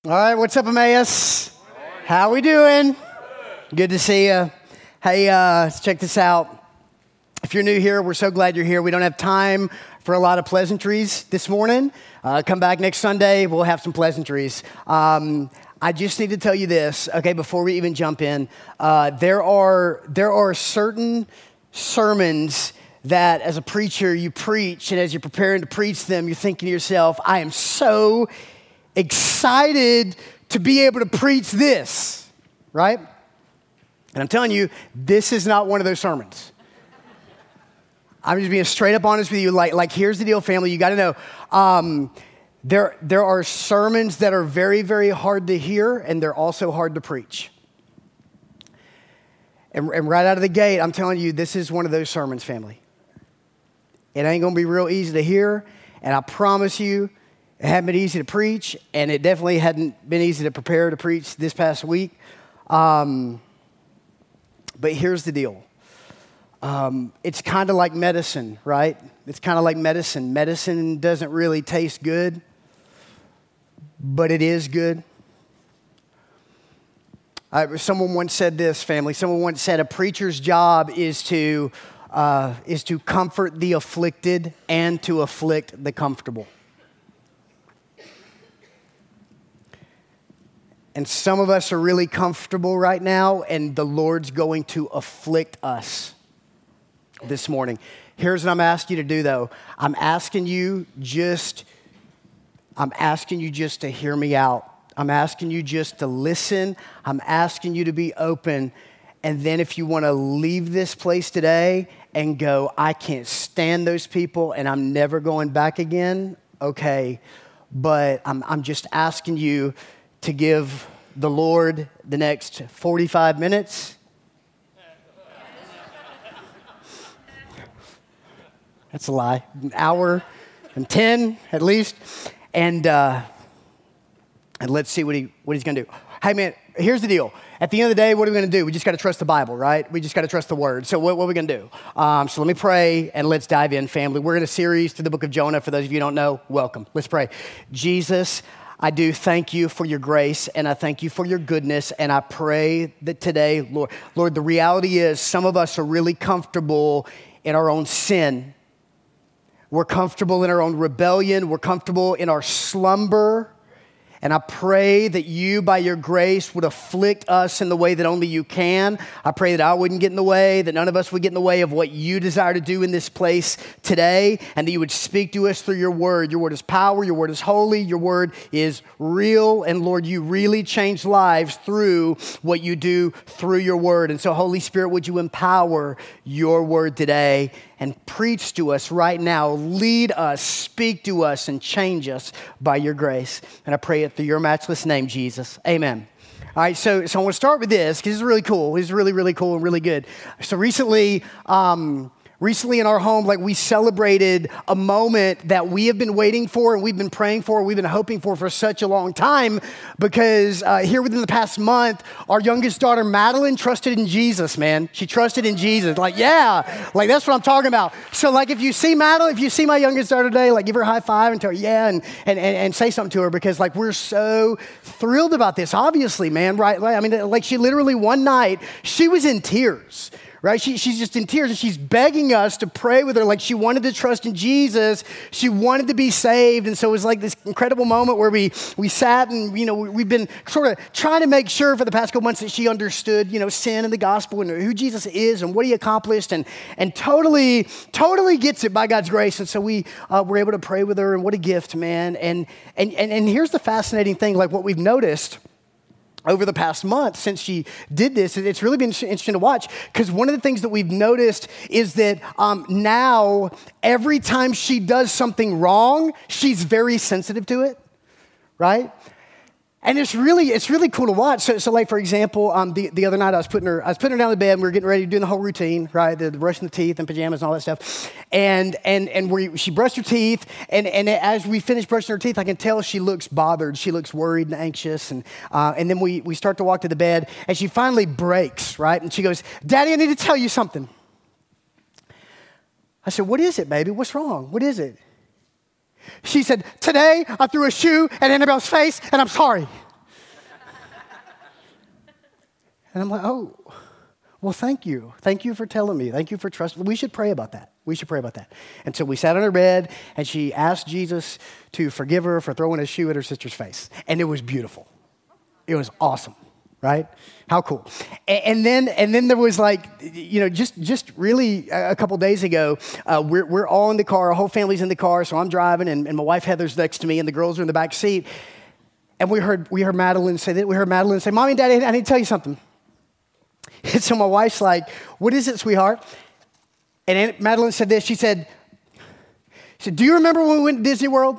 All right, what's up, Emmaus? How we doing? Good to see you. Hey, let's check this out. If you're new here, we're so glad you're here. We don't have time for a lot of pleasantries this morning. Come back next Sunday, we'll have some pleasantries. I just need to tell you this, okay, before we even jump in. There are certain sermons that as a preacher you preach, and as you're preparing to preach them, you're thinking to yourself, I am so excited to be able to preach this, right? And I'm telling you, this is not one of those sermons. I'm just being straight up honest with you. Like here's the deal, family. You got to know, there are sermons that are very, very hard to hear, and they're also hard to preach. And right out of the gate, I'm telling you, this is one of those sermons, family. It ain't going to be real easy to hear, and I promise you, it hadn't been easy to preach, and it definitely hadn't been easy to prepare to preach this past week. But here's the deal. It's kind of like medicine, right? It's kind of like medicine. Medicine doesn't really taste good, but it is good. Someone once said this, family. Someone once said a preacher's job is to comfort the afflicted and to afflict the comfortable. And some of us are really comfortable right now, and the Lord's going to afflict us this morning. Here's what I'm asking you to do, though. I'm asking you just to hear me out. I'm asking you just to listen. I'm asking you to be open. And then if you want to leave this place today and go, I can't stand those people and I'm never going back again, okay. But I'm just asking you to give the Lord the next 45 minutes. That's a lie. An hour and 10 at least. And let's see what he's going to do. Hey, man, here's the deal. At the end of the day, what are we going to do? We just got to trust the Bible, right? We just got to trust the Word. So what are we going to do? So let me pray, and let's dive in, family. We're in a series through the book of Jonah. For those of you who don't know, welcome. Let's pray. Jesus, I do thank you for your grace, and I thank you for your goodness, and I pray that today, Lord, the reality is some of us are really comfortable in our own sin. We're comfortable in our own rebellion. We're comfortable in our slumber. And I pray that you, by your grace, would afflict us in the way that only you can. I pray that I wouldn't get in the way, that none of us would get in the way of what you desire to do in this place today, and that you would speak to us through your word. Your word is power. Your word is holy. Your word is real. And Lord, you really change lives through what you do through your word. And so, Holy Spirit, would you empower your word today and preach to us right now, lead us, speak to us, and change us by your grace. And I pray it through your matchless name, Jesus. Amen. All right, so I want to start with this because this is really cool. It's really, really cool and really good. So recently in our home, we celebrated a moment that we have been waiting for and we've been praying for, we've been hoping for such a long time because here within the past month, our youngest daughter, Madeline, trusted in Jesus, man. She trusted in Jesus. That's what I'm talking about. So if you see Madeline, if you see my youngest daughter today, give her a high five and tell her, yeah, and say something to her because we're so thrilled about this, obviously, man, right? I mean, she literally one night, she was in tears. Right? She's just in tears and she's begging us to pray with her. She wanted to trust in Jesus. She wanted to be saved. And so it was this incredible moment where we sat and, we've been sort of trying to make sure for the past couple months that she understood, sin and the gospel and who Jesus is and what he accomplished and totally gets it by God's grace. And so we were able to pray with her, and what a gift, man. And here's the fascinating thing, what we've noticed over the past month since she did this, it's really been interesting to watch because one of the things that we've noticed is that now every time she does something wrong, she's very sensitive to it, right? And it's really cool to watch. So for example, the other night I was putting her down in the bed and we were getting ready to do the whole routine, right? The brushing the teeth and pajamas and all that stuff. And she brushed her teeth and as we finished brushing her teeth, I can tell she looks bothered. She looks worried and anxious. And then we start to walk to the bed and she finally breaks, right? And she goes, Daddy, I need to tell you something. I said, what is it, baby? What's wrong? What is it? She said, today I threw a shoe at Annabelle's face and I'm sorry. And I'm like, oh, well, thank you. Thank you for telling me. Thank you for trusting. We should pray about that. We should pray about that. And so we sat on her bed, and she asked Jesus to forgive her for throwing a shoe at her sister's face. And it was beautiful. It was awesome, right? How cool. And then there was like, just really a couple days ago, we're all in the car. Our whole family's in the car. So I'm driving, and my wife Heather's next to me, and the girls are in the back seat. And we heard Madeline say that. We heard Madeline say, Mommy and Daddy, I need to tell you something. And so my wife's like, what is it, sweetheart? And Madeline said this. She said, do you remember when we went to Disney World?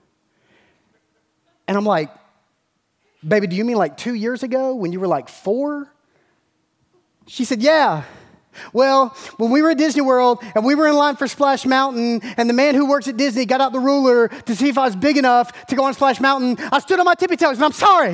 And I'm like, baby, do you mean like 2 years ago when you were like 4? She said, yeah. Well, when we were at Disney World and we were in line for Splash Mountain and the man who works at Disney got out the ruler to see if I was big enough to go on Splash Mountain, I stood on my tippy toes and I'm sorry.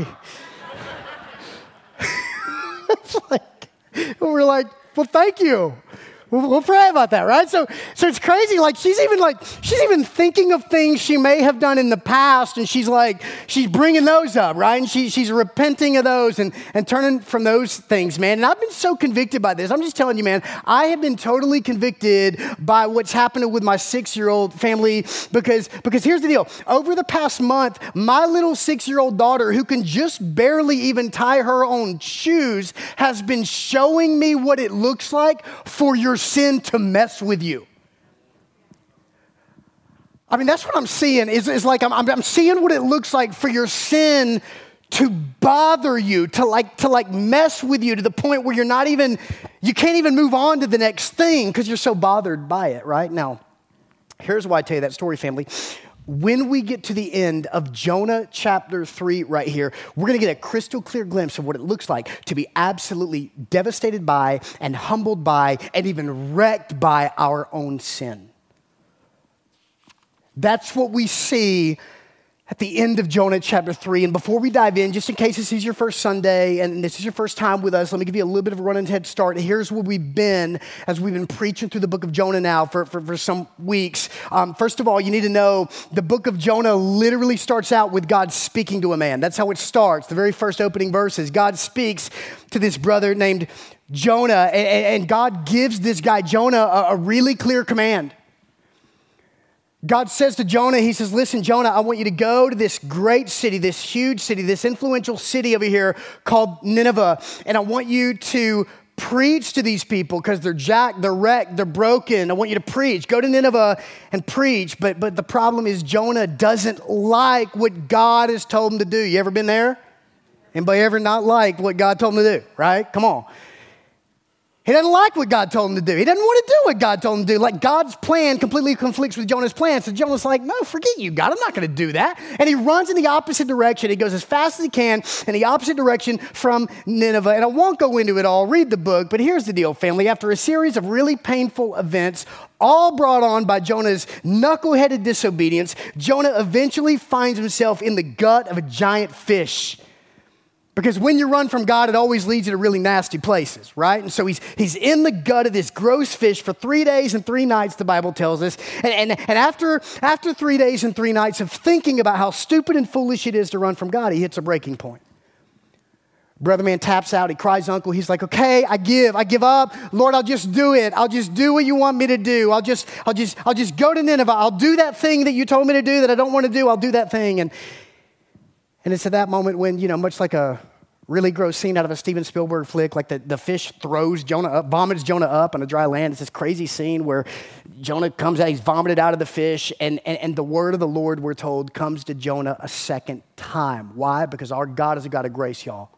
It's like, we're like, well, thank you. We'll pray about that, right? So it's crazy. Like she's even thinking of things she may have done in the past, and she's bringing those up, right? And she's repenting of those and turning from those things, man. And I've been so convicted by this. I'm just telling you, man. I have been totally convicted by what's happening with my 6-year-old family because here's the deal. Over the past month, my little 6-year-old daughter, who can just barely even tie her own shoes, has been showing me what it looks like for your sin to mess with you. I mean, that's what I'm seeing is like I'm seeing what it looks like for your sin to bother you, to mess with you to the point where you can't even move on to the next thing because you're so bothered by it, right? Now, here's why I tell you that story, family. When we get to the end of Jonah chapter 3 right here, we're going to get a crystal clear glimpse of what it looks like to be absolutely devastated by and humbled by and even wrecked by our own sin. That's what we see at the end of Jonah chapter 3. And before we dive in, just in case this is your first Sunday and this is your first time with us, let me give you a little bit of a running head start. Here's where we've been as we've been preaching through the book of Jonah now for some weeks. First of all, you need to know the book of Jonah literally starts out with God speaking to a man. That's how it starts. The very first opening verses, God speaks to this brother named Jonah, and God gives this guy Jonah a really clear command. God says to Jonah, he says, listen, Jonah, I want you to go to this great city, this huge city, this influential city over here called Nineveh, and I want you to preach to these people because they're jacked, they're wrecked, they're broken. I want you to preach. Go to Nineveh and preach, but the problem is Jonah doesn't like what God has told him to do. You ever been there? Anybody ever not liked what God told him to do, right? Come on. He doesn't like what God told him to do. He doesn't want to do what God told him to do. Like God's plan completely conflicts with Jonah's plan. So Jonah's like, no, forget you, God. I'm not going to do that. And he runs in the opposite direction. He goes as fast as he can in the opposite direction from Nineveh. And I won't go into it all. Read the book. But here's the deal, family. After a series of really painful events, all brought on by Jonah's knuckleheaded disobedience, Jonah eventually finds himself in the gut of a giant fish. Because when you run from God, it always leads you to really nasty places, right? And so he's in the gut of this gross fish for 3 days and 3 nights, the Bible tells us. And after 3 days and 3 nights of thinking about how stupid and foolish it is to run from God, he hits a breaking point. Brother man taps out. He cries uncle. He's like, okay, I give up. Lord, I'll just do it. I'll just do what you want me to do. I'll just go to Nineveh. I'll do that thing that you told me to do that I don't want to do. I'll do that thing. And it's at that moment when, much like a really gross scene out of a Steven Spielberg flick, like the fish throws Jonah up, vomits Jonah up on a dry land. It's this crazy scene where Jonah comes out, he's vomited out of the fish, and the word of the Lord, we're told, comes to Jonah a second time. Why? Because our God is a God of grace, y'all.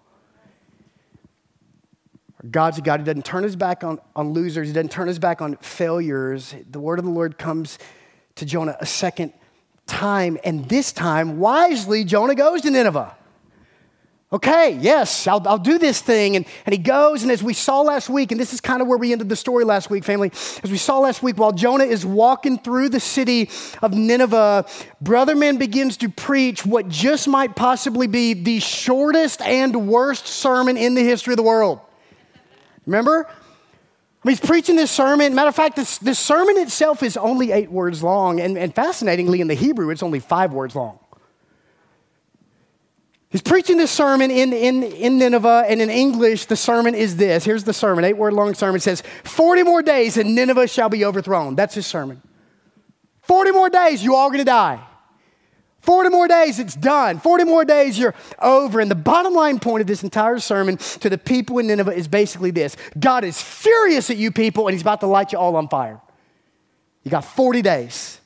Our God's a God who doesn't turn his back on losers. He doesn't turn his back on failures. The word of the Lord comes to Jonah a second time, and this time, wisely, Jonah goes to Nineveh. Okay, yes, I'll do this thing. And he goes, and as we saw last week, and this is kind of where we ended the story last week, family, as we saw last week, while Jonah is walking through the city of Nineveh, Brother Man begins to preach what just might possibly be the shortest and worst sermon in the history of the world. Remember? He's preaching this sermon. Matter of fact, this sermon itself is only 8 words long, and fascinatingly, in the Hebrew, it's only 5 words long. He's preaching this sermon in Nineveh, and in English, the sermon is this. Here's the sermon, 8-word-long sermon. It says, 40 more days and Nineveh shall be overthrown. That's his sermon. 40 more days, you all going to die. 40 more days, it's done. 40 more days, you're over. And the bottom line point of this entire sermon to the people in Nineveh is basically this. God is furious at you people, and he's about to light you all on fire. You got 40 days.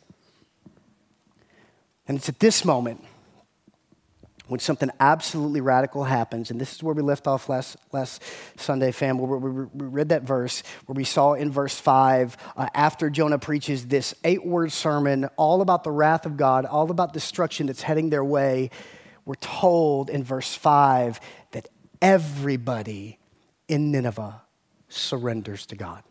And it's at this moment when something absolutely radical happens, and this is where we left off last Sunday, fam, where we read that verse, where we saw in verse 5, after Jonah preaches this 8-word sermon all about the wrath of God, all about destruction that's heading their way, we're told in verse 5 that everybody in Nineveh surrenders to God.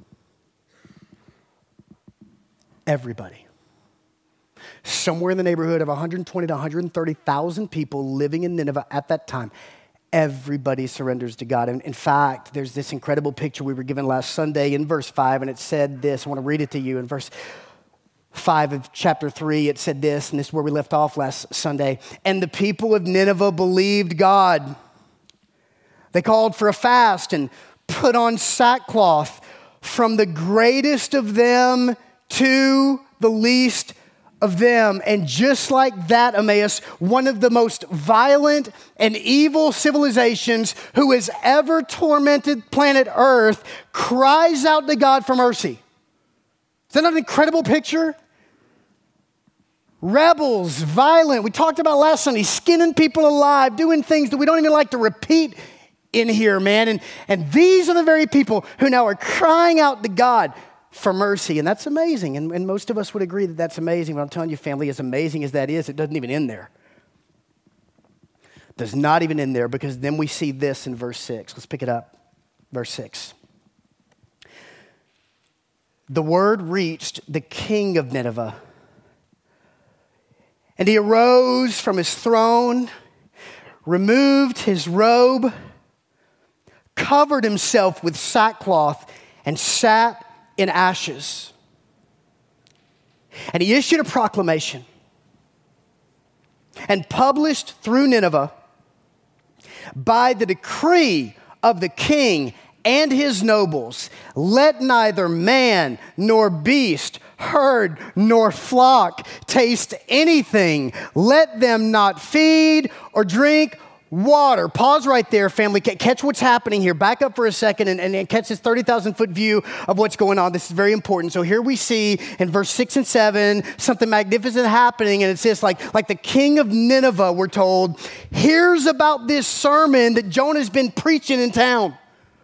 Everybody. Somewhere in the neighborhood of 120 to 130,000 people living in Nineveh at that time. Everybody surrenders to God. And in fact, there's this incredible picture we were given last Sunday in verse 5, and it said this. I want to read it to you. In verse 5 of chapter 3, it said this, and this is where we left off last Sunday. And the people of Nineveh believed God. They called for a fast and put on sackcloth, from the greatest of them to the least of them. And just like that, Emmaus, one of the most violent and evil civilizations who has ever tormented planet Earth cries out to God for mercy. Is that not an incredible picture? Rebels, violent. We talked about last Sunday, skinning people alive, doing things that we don't even like to repeat in here, man. And these are the very people who now are crying out to God for mercy, and that's amazing, and most of us would agree that that's amazing, but I'm telling you, family, as amazing as that is, it doesn't even end there. It does not even end there, because then we see this in verse 6. Let's pick it up. Verse 6. The word reached the king of Nineveh, and he arose from his throne, removed his robe, covered himself with sackcloth, and sat in ashes. And he issued a proclamation and published through Nineveh, by the decree of the king and his nobles, let neither man nor beast, herd nor flock taste anything. Let them not feed or drink water. Pause right there, family. Catch what's happening here. Back up for a second and catch this 30,000-foot view of what's going on. This is very important. So here we see in verse 6 and 7 something magnificent happening, and it's this, like the king of Nineveh, we're told, hears about this sermon that Jonah's been preaching in town.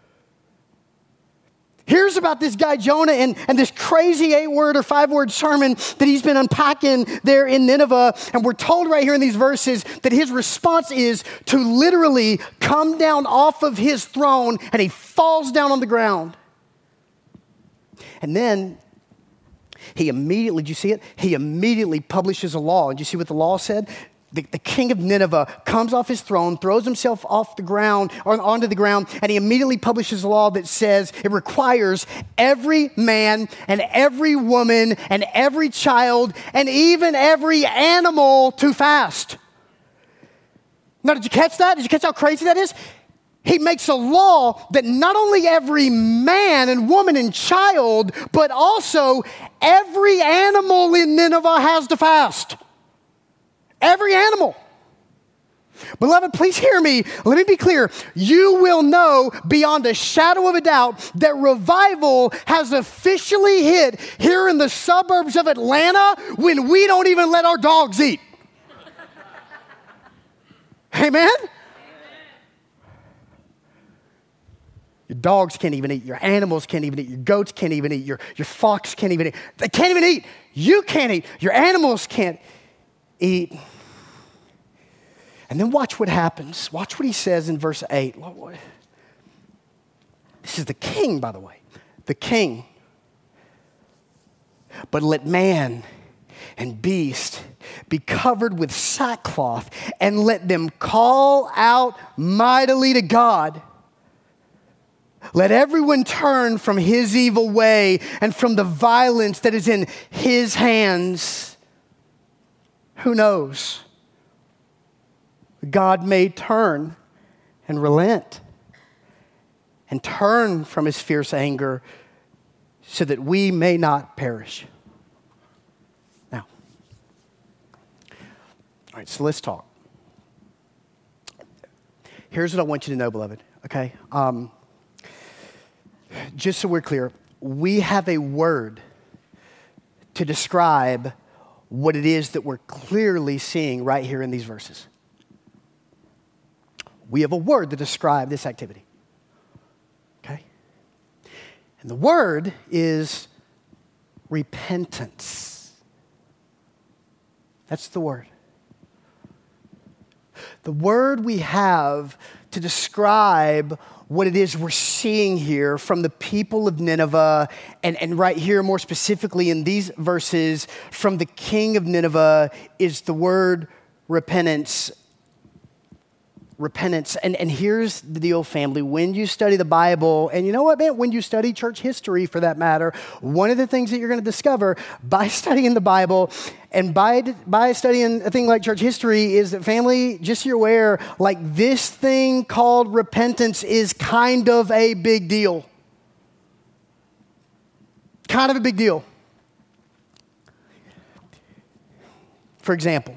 Here's about this guy Jonah and this crazy 8-word or 5-word sermon that he's been unpacking there in Nineveh. And we're told right here in these verses that his response is to literally come down off of his throne, and he falls down on the ground. And then he immediately, did you see it? He immediately publishes a law. And you see what the law said? The king of Nineveh comes off his throne, throws himself off the ground or onto the ground, and he immediately publishes a law that says it requires every man and every woman and every child and even every animal to fast. Now, did you catch that? Did you catch how crazy that is? He makes a law that not only every man and woman and child, but also every animal in Nineveh has to fast. Every animal. Beloved, please hear me. Let me be clear. You will know beyond a shadow of a doubt that revival has officially hit here in the suburbs of Atlanta when we don't even let our dogs eat. Amen? Your dogs can't even eat. Your animals can't even eat. Your goats can't even eat. Your fox can't even eat. They can't even eat. You can't eat. Your animals can't eat. And then watch what happens. Watch what he says in verse 8. This is the king, by the way. The king. But let man and beast be covered with sackcloth, and let them call out mightily to God. Let everyone turn from his evil way and from the violence that is in his hands. Who knows? God may turn and relent and turn from his fierce anger so that we may not perish. Now, all right, so let's talk. Here's what I want you to know, beloved, okay? Just so we're clear, we have a word to describe what it is that we're clearly seeing right here in these verses. We have a word to describe this activity. Okay? And the word is repentance. That's the word. The word we have to describe what it is we're seeing here from the people of Nineveh, and right here more specifically in these verses from the king of Nineveh, is the word repentance. Repentance. And here's the deal, family. When you study the Bible, and you know what, man? When you study church history, for that matter, one of the things that you're going to discover by studying the Bible and by studying a thing like church history is that, family, just so you're aware, like this thing called repentance is kind of a big deal. Kind of a big deal. For example,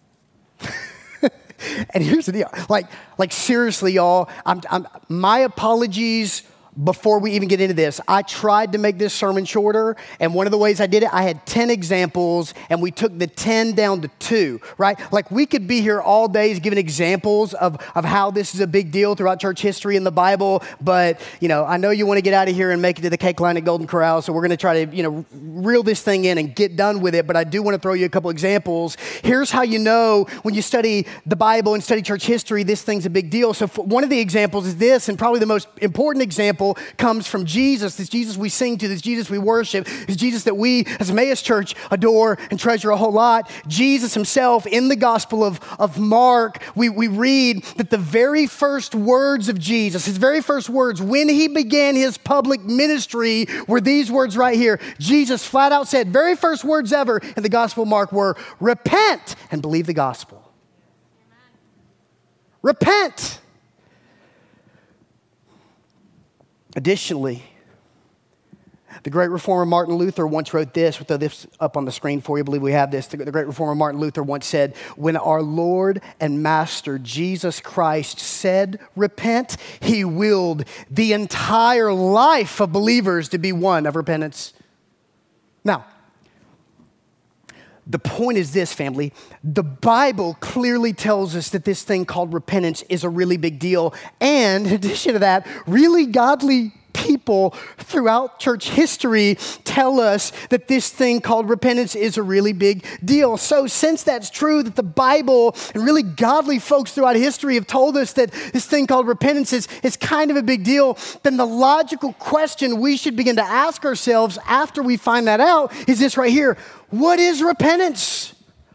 and here's the deal. Like seriously, y'all, my apologies before we even get into this. I tried to make this sermon shorter, and one of the ways I did it, I had 10 examples, and we took the 10 down to 2, right? Like we could be here all day giving examples of how this is a big deal throughout church history in the Bible, but, I know you want to get out of here and make it to the cake line at Golden Corral, so we're going to try to, reel this thing in and get done with it, but I do want to throw you a couple examples. Here's how you know when you study the Bible and study church history, this thing's a big deal. So one of the examples is this, and probably the most important example comes from Jesus, this Jesus we sing to, this Jesus we worship, this Jesus that we as Emmaus Church adore and treasure a whole lot. Jesus himself, in the Gospel of Mark, we read that the very first words of Jesus, his very first words when he began his public ministry were these words right here. Jesus flat out said, very first words ever in the Gospel of Mark were, repent and believe the gospel. Amen. Repent. Additionally, the great reformer Martin Luther once wrote this. We'll throw this up on the screen for you. I believe we have this. The great reformer Martin Luther once said, when our Lord and Master Jesus Christ said, repent, he willed the entire life of believers to be one of repentance. Now, the point is this, family. The Bible clearly tells us that this thing called repentance is a really big deal. And in addition to that, really godly people throughout church history tell us that this thing called repentance is a really big deal. So since that's true, that the Bible and really godly folks throughout history have told us that this thing called repentance is kind of a big deal, then the logical question we should begin to ask ourselves after we find that out is this right here. What is repentance?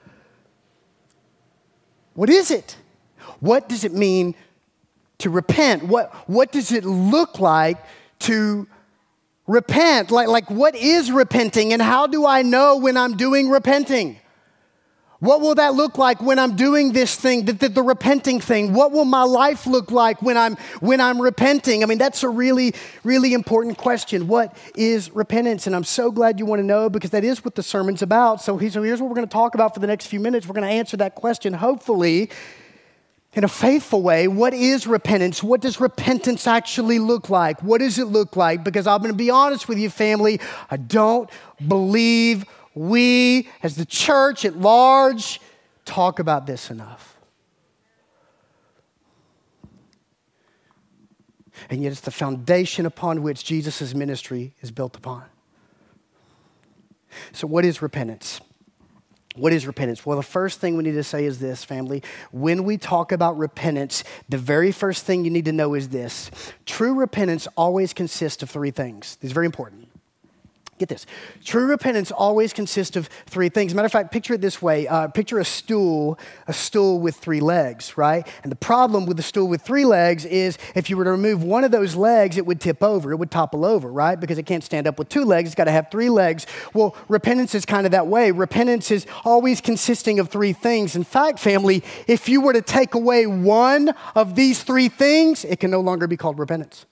What is it? What does it mean to repent? What does it look like to repent? Like what is repenting, and how do I know when I'm doing repenting? What will that look like when I'm doing this thing, the repenting thing? What will my life look like when I'm repenting? I mean, that's a really, really important question. What is repentance? And I'm so glad you want to know, because that is what the sermon's about. So here's what we're going to talk about for the next few minutes. We're going to answer that question, hopefully, in a faithful way. What is repentance? What does repentance actually look like? What does it look like? Because I'm going to be honest with you, family, I don't believe we, as the church at large, talk about this enough. And yet it's the foundation upon which Jesus' ministry is built upon. So what is repentance? What is repentance? Well, the first thing we need to say is this, family. When we talk about repentance, the very first thing you need to know is this. True repentance always consists of 3 things. It's very important. Get this. True repentance always consists of three things. Matter of fact, picture it this way. Picture a stool with three legs, right? And the problem with the stool with three legs is if you were to remove one of those legs, it would tip over. It would topple over, right? Because it can't stand up with two legs. It's got to have three legs. Well, repentance is kind of that way. Repentance is always consisting of three things. In fact, family, if you were to take away one of these three things, it can no longer be called repentance.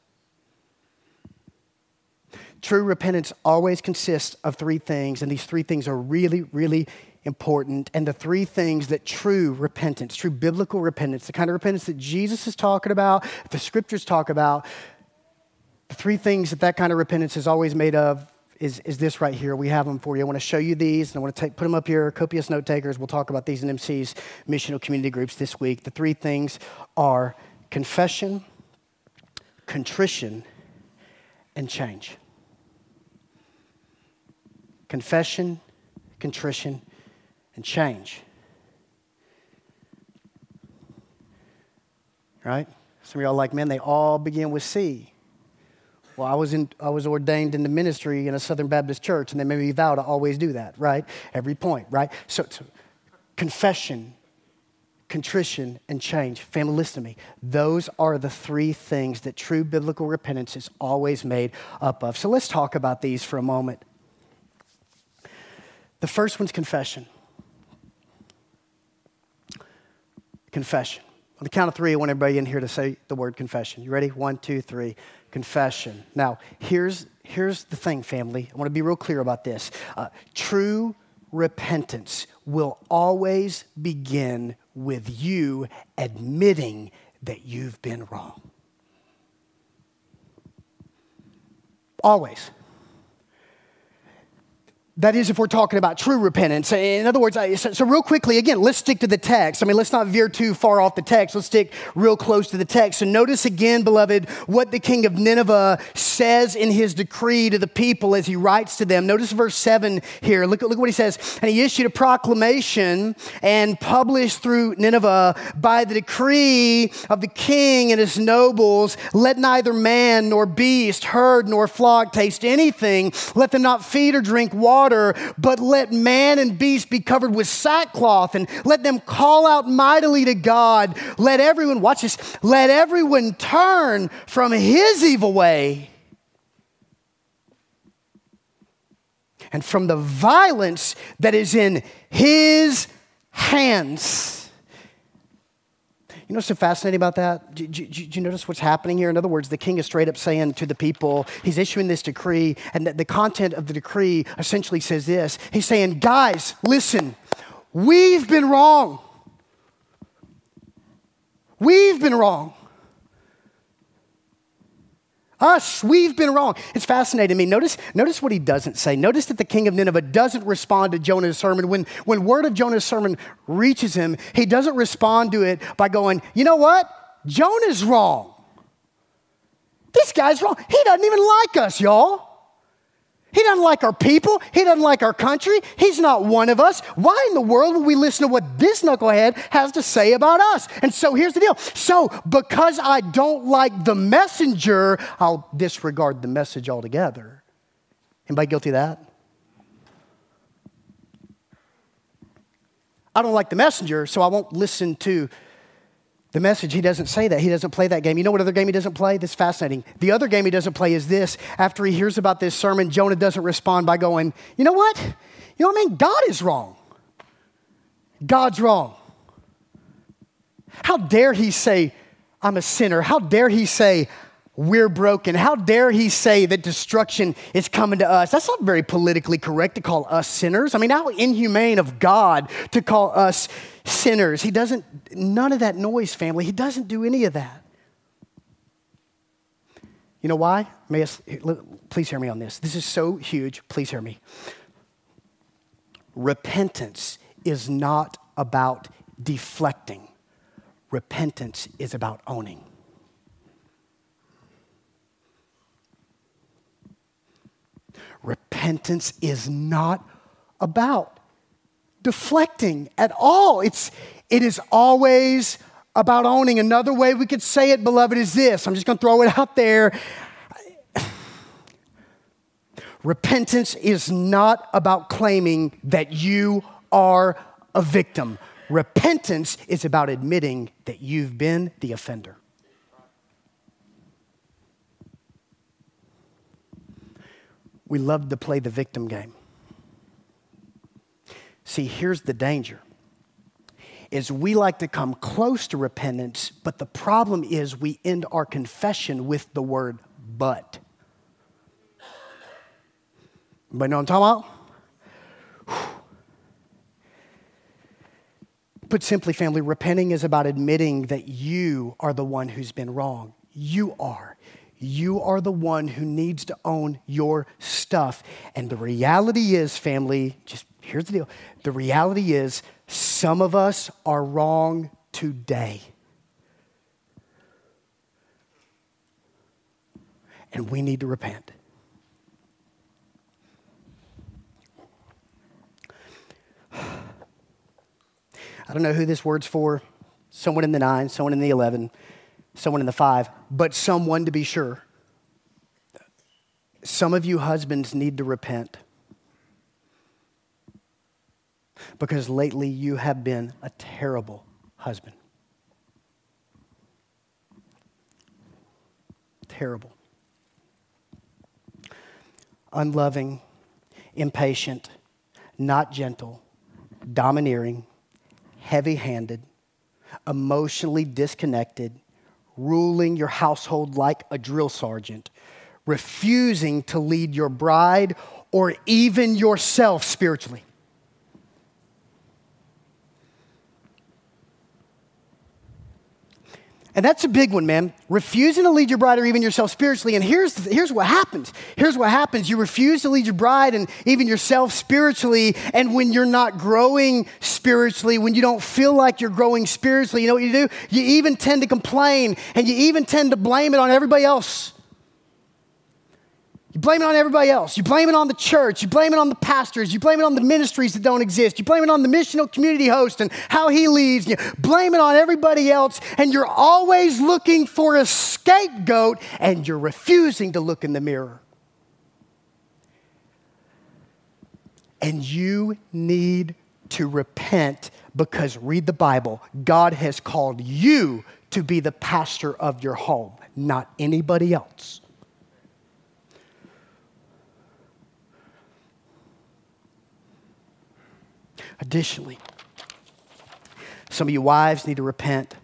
True repentance always consists of three things, and these three things are really, really important. And the three things that true repentance, true biblical repentance, the kind of repentance that Jesus is talking about, the scriptures talk about, the three things that kind of repentance is always made of is this right here. We have them for you. I want to show you these, and I want to put them up here. Copious note takers. We'll talk about these in MC's missional community groups this week. The three things are confession, contrition, and change. Confession, contrition, and change. Right? Some of y'all are like, man, they all begin with C. Well, I was ordained in the ministry in a Southern Baptist church, and they made me vow to always do that, right? Every point, right? So confession, contrition, and change. Family, listen to me. Those are the three things that true biblical repentance is always made up of. So let's talk about these for a moment. The first one's confession. Confession. On the count of three, I want everybody in here to say the word confession. You ready? 1, 2, 3. Confession. Now, here's the thing, family. I want to be real clear about this. True repentance will always begin with you admitting that you've been wrong. Always. That is if we're talking about true repentance. In other words, so real quickly, again, let's stick to the text. I mean, let's not veer too far off the text. Let's stick real close to the text. So notice again, beloved, what the king of Nineveh says in his decree to the people as he writes to them. Notice verse 7 here. Look what he says. And he issued a proclamation and published through Nineveh by the decree of the king and his nobles, let neither man nor beast, herd nor flock taste anything. Let them not feed or drink water, but let man and beast be covered with sackcloth, and let them call out mightily to God. Let everyone, watch this, let everyone turn from his evil way and from the violence that is in his hands. You know what's so fascinating about that? Do you notice what's happening here? In other words, the king is straight up saying to the people, he's issuing this decree, and the content of the decree essentially says this. He's saying, guys, listen, we've been wrong. We've been wrong. We've been wrong. It's fascinating to me. Notice what he doesn't say. Notice that the king of Nineveh doesn't respond to Jonah's sermon. When word of Jonah's sermon reaches him, he doesn't respond to it by going, you know what? Jonah's wrong. This guy's wrong. He doesn't even like us, y'all. He doesn't like our people. He doesn't like our country. He's not one of us. Why in the world would we listen to what this knucklehead has to say about us? And so here's the deal. So because I don't like the messenger, I'll disregard the message altogether. Anybody guilty of that? I don't like the messenger, so I won't listen to the message. He doesn't say that. He doesn't play that game. You know what other game he doesn't play? This is fascinating. The other game he doesn't play is this. After he hears about this sermon, Jonah doesn't respond by going, you know what? You know what I mean? God is wrong. God's wrong. How dare he say, I'm a sinner? How dare he say, we're broken? How dare he say that destruction is coming to us? That's not very politically correct to call us sinners. I mean, how inhumane of God to call us sinners. He doesn't, none of that noise, family. He doesn't do any of that. You know why? Please hear me on this. This is so huge. Please hear me. Repentance is not about deflecting. Repentance is about owning. Repentance is not about deflecting at all. It is always about owning. Another way we could say it, beloved, is this. I'm just going to throw it out there. Repentance is not about claiming that you are a victim. Repentance is about admitting that you've been the offender. We love to play the victim game. See, here's the danger. Is we like to come close to repentance, but the problem is we end our confession with the word but. Anybody know what I'm talking about? Put simply, family, repenting is about admitting that you are the one who's been wrong. You are. You are the one who needs to own your stuff. And the reality is, family, just here's the deal. The reality is some of us are wrong today. And we need to repent. I don't know who this word's for. Someone in the 9, someone in the 11, someone in the 5, but someone to be sure. Some of you husbands need to repent. Because lately you have been a terrible husband. Terrible. Unloving, impatient, not gentle, domineering, heavy-handed, emotionally disconnected, ruling your household like a drill sergeant, refusing to lead your bride or even yourself spiritually. And that's a big one, man. Refusing to lead your bride or even yourself spiritually. And here's what happens. Here's what happens. You refuse to lead your bride and even yourself spiritually. And when you're not growing spiritually, when you don't feel like you're growing spiritually, you know what you do? You even tend to complain and you even tend to blame it on everybody else. You blame it on everybody else. You blame it on the church. You blame it on the pastors. You blame it on the ministries that don't exist. You blame it on the missional community host and how he leads. You blame it on everybody else. And you're always looking for a scapegoat and you're refusing to look in the mirror. And you need to repent because, read the Bible, God has called you to be the pastor of your home, not anybody else. Additionally, some of you wives need to repent.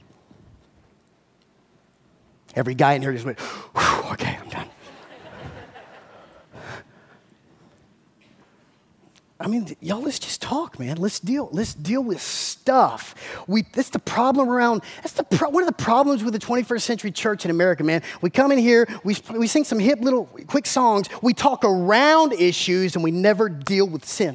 Every guy in here just went, okay, I'm done. I mean, y'all, let's just talk, man. Let's deal with stuff. That's the problem around, one of the problems with the 21st century church in America, man. We come in here, we sing some hip little quick songs, we talk around issues, and we never deal with sin.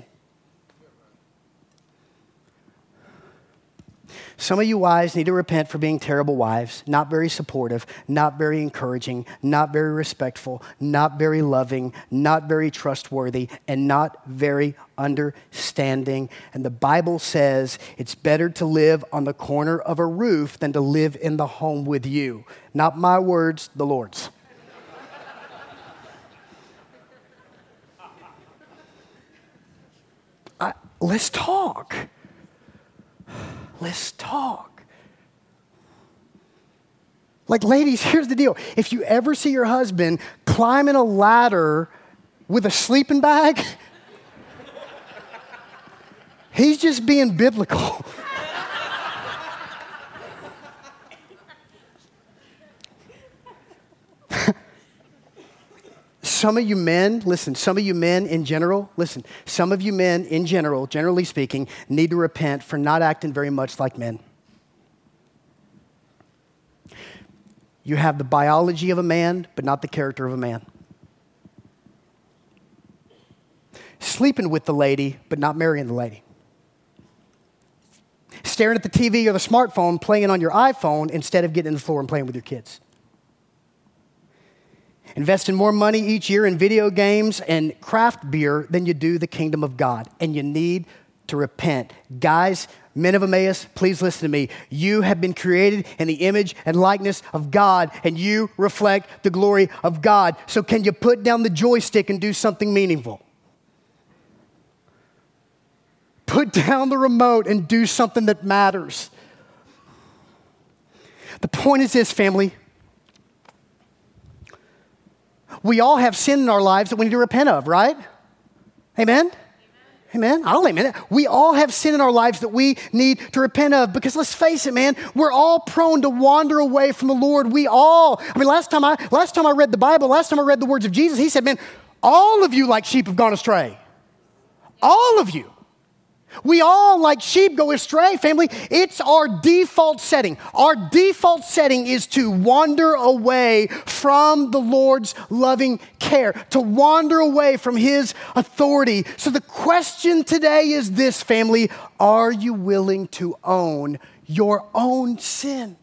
Some of you wives need to repent for being terrible wives, not very supportive, not very encouraging, not very respectful, not very loving, not very trustworthy, and not very understanding. And the Bible says it's better to live on the corner of a roof than to live in the home with you. Not my words, the Lord's. Let's talk. Let's talk. Like, ladies, here's the deal. If you ever see your husband climbing a ladder with a sleeping bag, he's just being biblical. Some of you men, listen, some of you men in general, generally speaking, need to repent for not acting very much like men. You have the biology of a man, but not the character of a man. Sleeping with the lady, but not marrying the lady. Staring at the TV or the smartphone, playing on your iPhone instead of getting on the floor and playing with your kids. Investing more money each year in video games and craft beer than you do the kingdom of God. And you need to repent. Guys, men of Emmaus, please listen to me. You have been created in the image and likeness of God, and you reflect the glory of God. So can you put down the joystick and do something meaningful? Put down the remote and do something that matters. The point is this, family. We all have sin in our lives that we need to repent of, right? Amen? Amen. I'll amen it. We all have sin in our lives that we need to repent of, because let's face it, man, we're all prone to wander away from the Lord. Last time I read the Bible, last time I read the words of Jesus, he said, man, all of you like sheep have gone astray. All of you. We all, like sheep, go astray, family. It's our default setting. Our default setting is to wander away from the Lord's loving care, to wander away from His authority. So the question today is this, family: are you willing to own your own sin?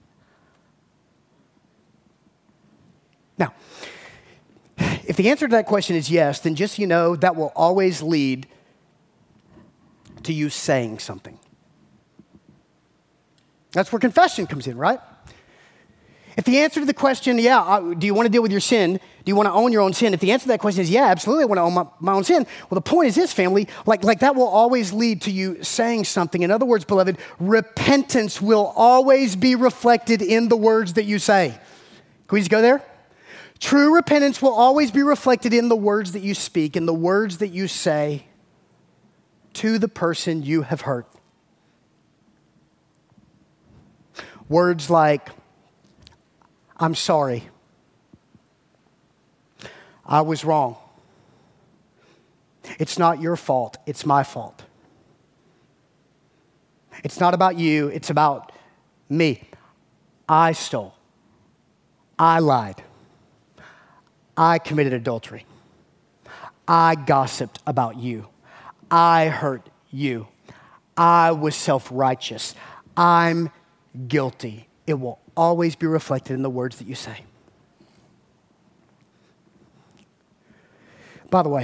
Now, if the answer to that question is yes, then just so you know, that will always lead to you saying something. That's where confession comes in, right? If the answer to the question, do you want to deal with your sin? Do you want to own your own sin? If the answer to that question is, yeah, absolutely, I want to own my own sin. Well, the point is this, family, like that will always lead to you saying something. In other words, beloved, repentance will always be reflected in the words that you say. Can we just go there? True repentance will always be reflected in the words that you speak, in the words that you say to the person you have hurt. Words like, I'm sorry. I was wrong. It's not your fault, it's my fault. It's not about you, it's about me. I stole. I lied. I committed adultery. I gossiped about you. I hurt you. I was self-righteous. I'm guilty. It will always be reflected in the words that you say. By the way,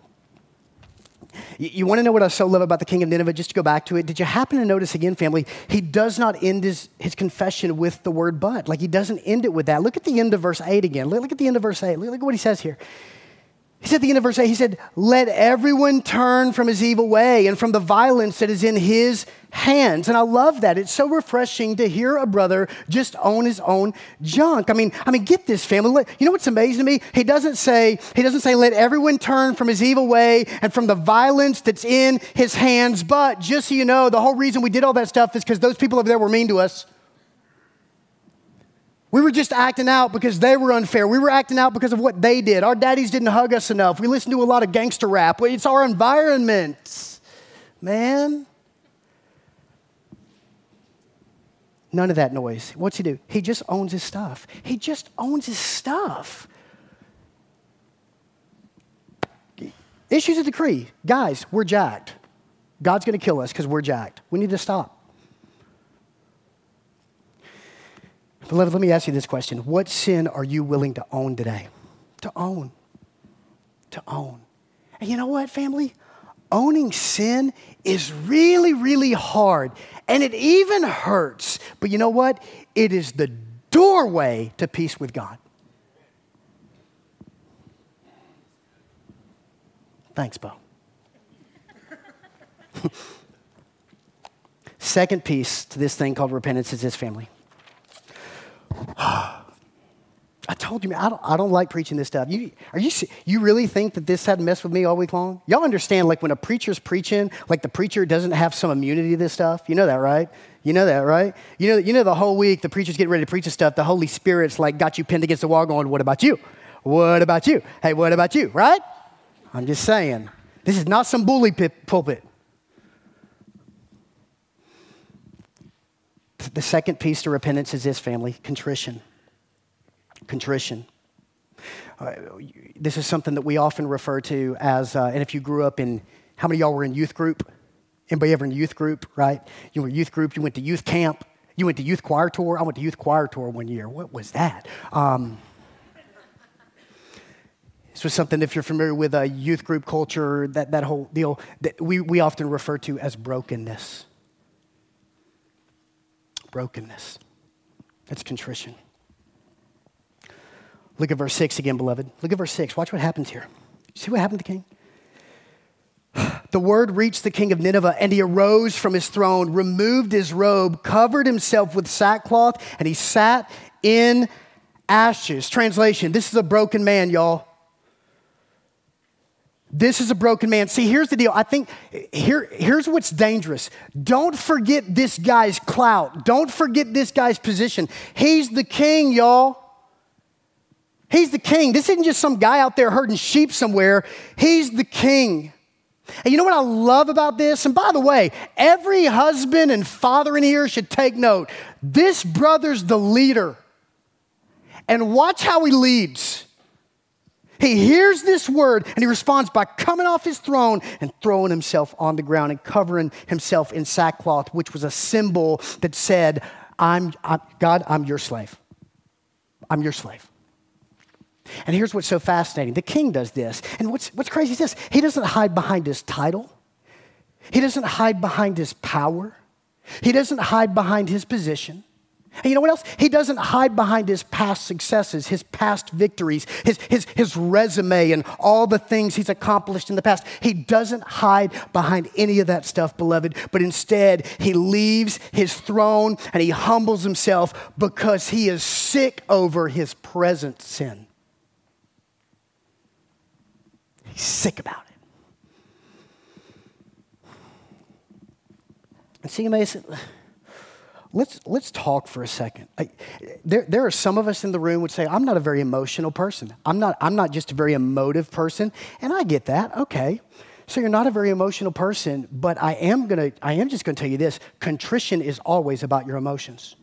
you want to know what I so love about the king of Nineveh? Just to go back to it, did you happen to notice again, family, he does not end his confession with the word but. Like, he doesn't end it with that. Look at the end of verse 8 again. Look at the end of verse 8. Look at what he says here. He said at the end of verse 8, he said, let everyone turn from his evil way and from the violence that is in his hands. And I love that. It's so refreshing to hear a brother just own his own junk. I mean, get this, family. You know what's amazing to me? He doesn't say, let everyone turn from his evil way and from the violence that's in his hands. But just so you know, the whole reason we did all that stuff is because those people over there were mean to us. We were just acting out because they were unfair. We were acting out because of what they did. Our daddies didn't hug us enough. We listened to a lot of gangster rap. It's our environment, man. None of that noise. What's he do? He just owns his stuff. He just owns his stuff. Issues a decree. Guys, we're jacked. God's going to kill us because we're jacked. We need to stop. Beloved, let me ask you this question. What sin are you willing to own today? To own. To own. And you know what, family? Owning sin is really, really hard. And it even hurts. But you know what? It is the doorway to peace with God. Thanks, Bo. Second piece to this thing called repentance is this, family. I told you, man, I don't like preaching this stuff. You really think that this hadn't messed with me all week long? Y'all understand, like when a preacher's preaching, like the preacher doesn't have some immunity to this stuff? You know that, right? You know that, right? You know the whole week the preacher's getting ready to preach this stuff, the Holy Spirit's like got you pinned against the wall going, what about you? What about you? Hey, what about you, right? I'm just saying, this is not some bully pulpit. The second piece to repentance is this, family: contrition. Contrition. This is something that we often refer to as, and if you grew up in, how many of y'all were in youth group? Anybody ever in youth group, right? You were youth group, you went to youth camp, you went to youth choir tour. I went to youth choir tour one year. What was that? This was something, if you're familiar with a youth group culture, that whole deal, that we often refer to as brokenness. Brokenness. That's contrition. Look at verse 6 again, beloved. Look at verse 6. Watch what happens here. See what happened to the king? The word reached the king of Nineveh, and he arose from his throne, removed his robe, covered himself with sackcloth, and he sat in ashes. Translation, this is a broken man, y'all. This is a broken man. See, here's the deal. I think here's what's dangerous. Don't forget this guy's clout. Don't forget this guy's position. He's the king, y'all. He's the king. This isn't just some guy out there herding sheep somewhere. He's the king. And you know what I love about this? And by the way, every husband and father in here should take note. This brother's the leader. And watch how he leads. He hears this word and he responds by coming off his throne and throwing himself on the ground and covering himself in sackcloth, which was a symbol that said, God, I'm your slave. I'm your slave. And here's what's so fascinating. The king does this. And what's crazy is this. He doesn't hide behind his title. He doesn't hide behind his power. He doesn't hide behind his position. And you know what else? He doesn't hide behind his past successes, his past victories, his resume and all the things he's accomplished in the past. He doesn't hide behind any of that stuff, beloved, but instead he leaves his throne and he humbles himself because he is sick over his present sin. He's sick about it. And see, Mason, let's talk for a second. There are some of us in the room would say, I'm not a very emotional person. I'm not just a very emotive person. And I get that. Okay. So you're not a very emotional person, but I am just gonna tell you this. Contrition is always about your emotions.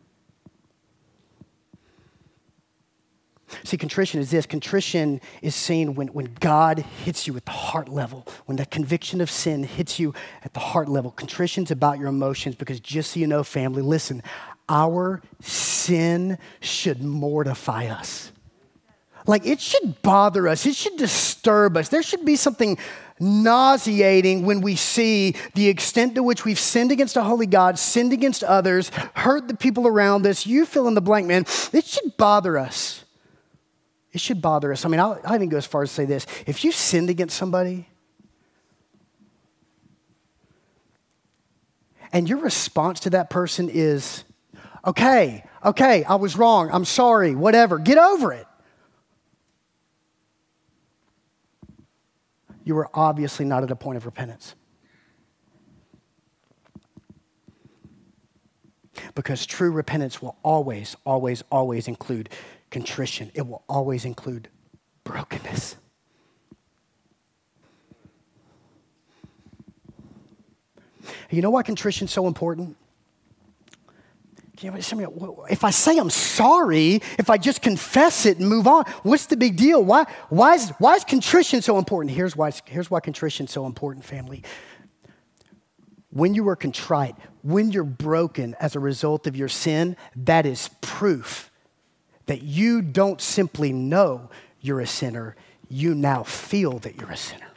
See, contrition is this. Contrition is seen when God hits you at the heart level, when that conviction of sin hits you at the heart level. Contrition's about your emotions because just so you know, family, listen, our sin should mortify us. Like it should bother us. It should disturb us. There should be something nauseating when we see the extent to which we've sinned against a holy God, sinned against others, hurt the people around us. You fill in the blank, man. It should bother us. It should bother us. I mean, I'll even go as far as to say this. If you sinned against somebody and your response to that person is, okay, I was wrong. I'm sorry, whatever. Get over it. You were obviously not at a point of repentance. Because true repentance will always, always, always include contrition. It will always include brokenness. You know why contrition is so important? If I say I'm sorry, if I just confess it and move on, what's the big deal? Why is contrition so important? Here's why contrition is so important, family. When you are contrite, when you're broken as a result of your sin, that is proof that you don't simply know you're a sinner, you now feel that you're a sinner.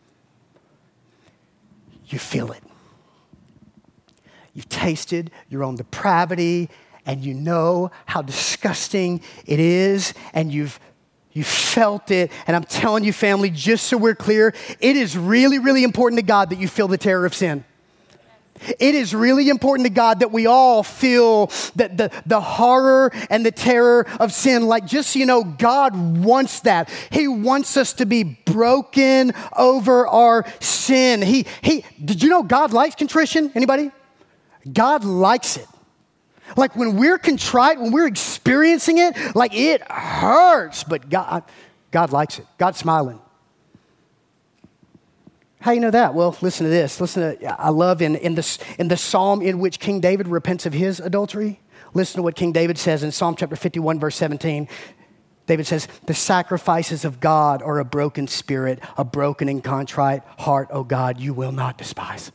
You feel it. You've tasted your own depravity, and you know how disgusting it is, and you've felt it. And I'm telling you, family, just so we're clear, it is really, really important to God that you feel the terror of sin. It is really important to God that we all feel the horror and the terror of sin. Like, just so you know, God wants that. He wants us to be broken over our sin. Did you know God likes contrition? Anybody? God likes it. Like when we're contrite, when we're experiencing it, like it hurts, but God likes it. God's smiling. How do you know that? Well, listen to this. I love in the psalm in which King David repents of his adultery. Listen to what King David says in Psalm chapter 51, verse 17. David says, the sacrifices of God are a broken spirit, a broken and contrite heart, O God, you will not despise.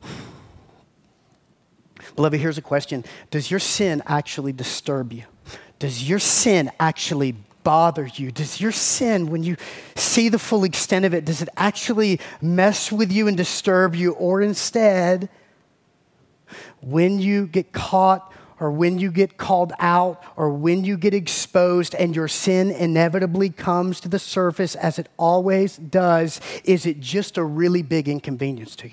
Beloved, here's a question. Does your sin actually disturb you? Does your sin actually bother you? Does your sin, when you see the full extent of it, does it actually mess with you and disturb you? Or instead, when you get caught or when you get called out or when you get exposed and your sin inevitably comes to the surface as it always does, is it just a really big inconvenience to you?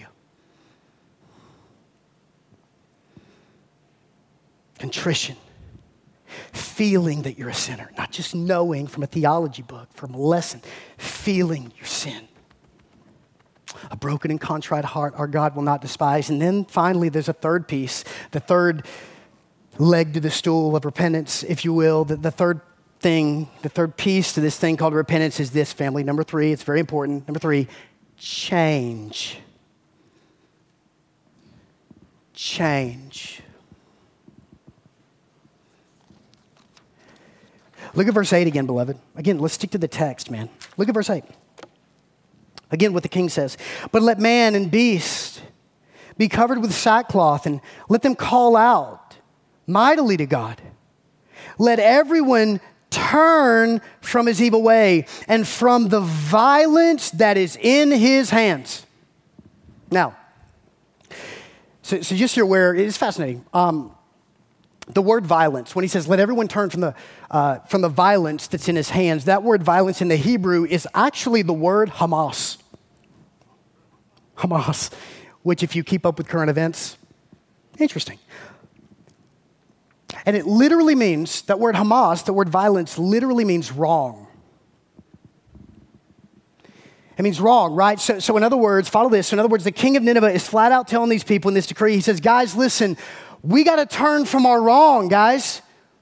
Contrition. Feeling that you're a sinner, not just knowing from a theology book, from a lesson, feeling your sin. A broken and contrite heart our God will not despise. And then finally, there's a third piece, the third leg to the stool of repentance, if you will. The third thing, the third piece to this thing called repentance is this, family. Number 3, it's very important. Number 3, change. Change. Look at verse 8 again, beloved. Again, let's stick to the text, man. Look at verse 8. Again, what the king says. But let man and beast be covered with sackcloth, and let them call out mightily to God. Let everyone turn from his evil way and from the violence that is in his hands. Now, so just so you're aware, it is fascinating. The word violence, when he says, let everyone turn from the violence that's in his hands, that word violence in the Hebrew is actually the word Hamas. Hamas, which if you keep up with current events, interesting. And it literally means, that word Hamas, the word violence, literally means wrong. It means wrong, right? So in other words, follow this. So in other words, the king of Nineveh is flat out telling these people in this decree, he says, guys, listen, we got to turn from our wrong, guys.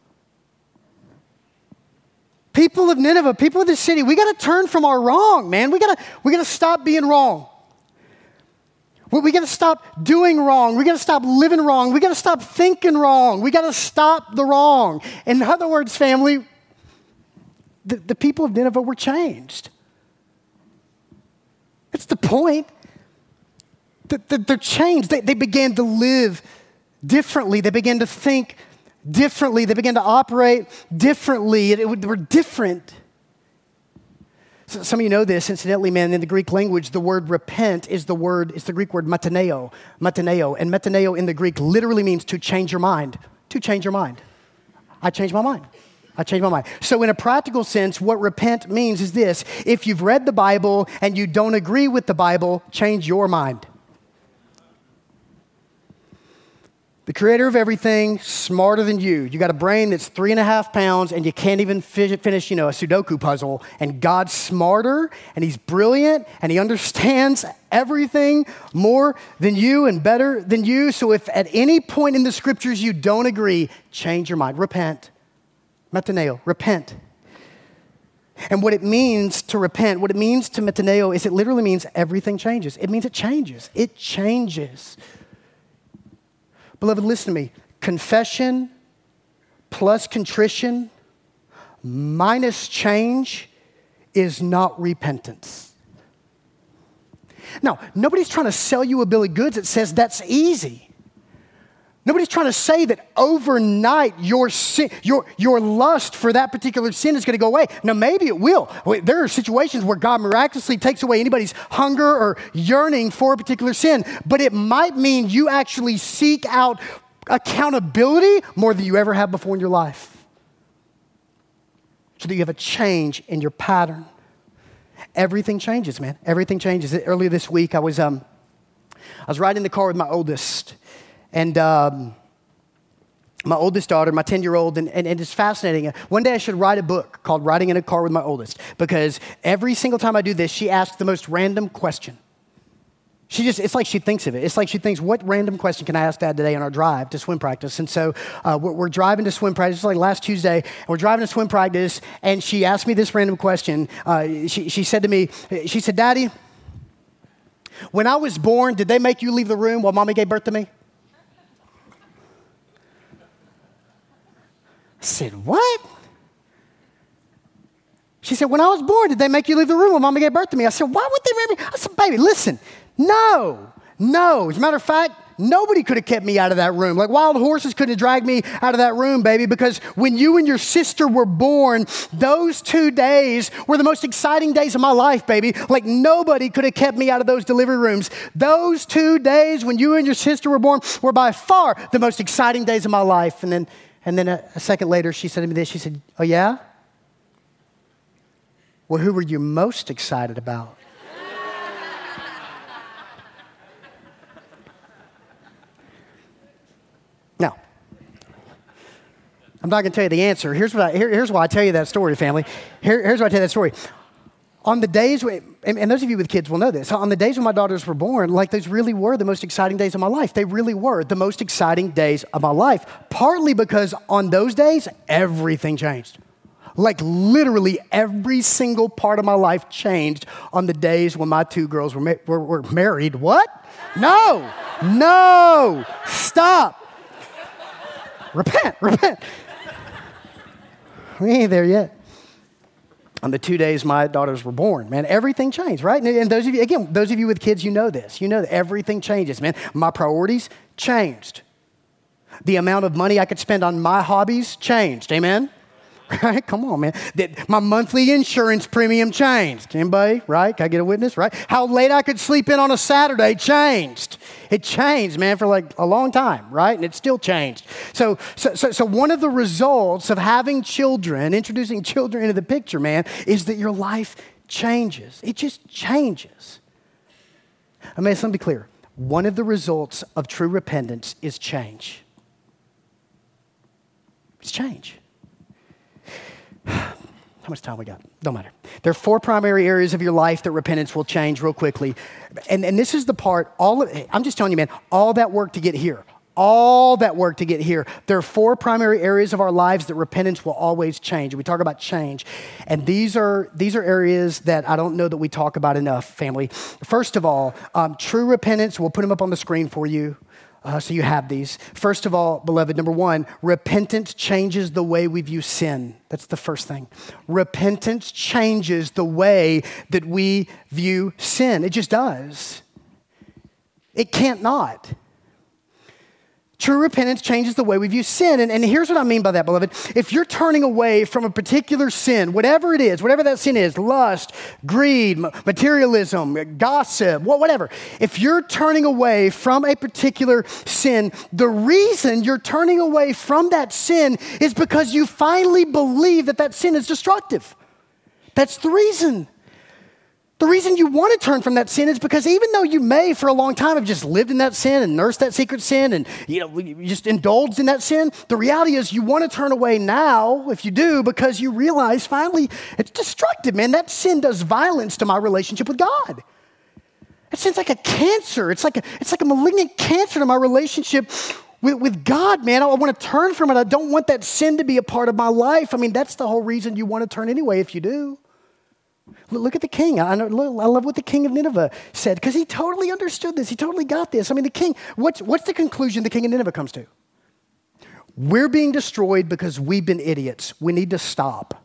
People of Nineveh, people of the city, we got to turn from our wrong, man. We got to stop being wrong. We got to stop doing wrong. We got to stop living wrong. We got to stop thinking wrong. We got to stop the wrong. In other words, family, the people of Nineveh were changed. That's the point. They're changed. They began to live differently. They began to think differently. They began to operate differently. They were different. So some of you know this, incidentally, man, in the Greek language, the word repent is the Greek word metaneo. Metaneo. And metaneo in the Greek literally means to change your mind. To change your mind. I changed my mind. I changed my mind. So in a practical sense, what repent means is this. If you've read the Bible and you don't agree with the Bible, change your mind. The creator of everything, smarter than you. You got a brain that's 3.5 pounds and you can't even finish, a Sudoku puzzle. And God's smarter and he's brilliant and he understands everything more than you and better than you. So if at any point in the scriptures you don't agree, change your mind. Repent. Metaneo. Repent. And what it means to repent, what it means to metaneo is it literally means everything changes. It means it changes. It changes. Beloved, listen to me. Confession plus contrition minus change is not repentance. Now, nobody's trying to sell you a bill of goods that says that's easy. Nobody's trying to say that overnight your sin, your lust for that particular sin is going to go away. Now, maybe it will. There are situations where God miraculously takes away anybody's hunger or yearning for a particular sin, but it might mean you actually seek out accountability more than you ever have before in your life, so that you have a change in your pattern. Everything changes, man. Everything changes. Earlier this week, I was riding in the car with my oldest. And my oldest daughter, my 10-year-old, and it's fascinating. One day I should write a book called Riding in a Car with My Oldest, because every single time I do this, she asks the most random question. It's like she thinks of it. It's like she thinks, what random question can I ask Dad today on our drive to swim practice? And so we're driving to swim practice, like last Tuesday, and we're driving to swim practice, and she asked me this random question. She said to me, she said, Daddy, when I was born, did they make you leave the room while Mommy gave birth to me? I said, what? She said, when I was born, did they make you leave the room when Mommy gave birth to me? I said, why would they make me? I said, baby, listen, no. As a matter of fact, Nobody could have kept me out of that room. Like wild horses couldn't have dragged me out of that room, baby, because when you and your sister were born, those 2 days were the most exciting days of my life, baby. Like nobody could have kept me out of those delivery rooms. Those 2 days when you and your sister were born were by far the most exciting days of my life. And then a second later, she said to me this. She said, "Oh, yeah? Well, who were you most excited about?" Now, I'm not going to tell you the answer. Here's why I tell you that story, family. Here's why I tell you that story. On the days when, and those of you with kids will know this, on the days when my daughters were born, like those really were the most exciting days of my life. They really were the most exciting days of my life, partly because on those days, everything changed. Like literally every single part of my life changed on the days when my 2 girls were married. What? No, stop. Repent. We ain't there yet. On the 2 days my daughters were born, man, everything changed, right? And those of you with kids, you know this. You know that everything changes, man. My priorities changed. The amount of money I could spend on my hobbies changed, amen? Right? Come on, man. My monthly insurance premium changed. Anybody, right? Can I get a witness, right? How late I could sleep in on a Saturday changed. It changed, man, for like a long time, right? And it still changed. So one of the results of having children, introducing children into the picture, man, is that your life changes. It just changes. I mean, let me be clear. One of the results of true repentance is change. It's change. How much time we got? Don't matter. There are 4 primary areas of your life that repentance will change real quickly. And this is the part, I'm just telling you, man, all that work to get here. There are 4 primary areas of our lives that repentance will always change. We talk about change. And these are areas that I don't know that we talk about enough, family. First of all, true repentance, we'll put them up on the screen for you. So you have these. First of all, beloved, number 1, repentance changes the way we view sin. That's the first thing. Repentance changes the way that we view sin. It just does. It can't not. True repentance changes the way we view sin. And here's what I mean by that, beloved. If you're turning away from a particular sin, whatever it is, whatever that sin is, lust, greed, materialism, gossip, whatever. If you're turning away from a particular sin, the reason you're turning away from that sin is because you finally believe that sin is destructive. That's the reason. The reason you want to turn from that sin is because even though you may for a long time have just lived in that sin and nursed that secret sin and you just indulged in that sin, the reality is you want to turn away now, if you do, because you realize finally it's destructive, man. That sin does violence to my relationship with God. That sin's like a cancer. It's like a malignant cancer to my relationship with God, man. I want to turn from it. I don't want that sin to be a part of my life. I mean, that's the whole reason you want to turn anyway if you do. Look at the king. I love what the king of Nineveh said because he totally understood this. He totally got this. I mean, the king, what's the conclusion the king of Nineveh comes to? We're being destroyed because we've been idiots. We need to stop.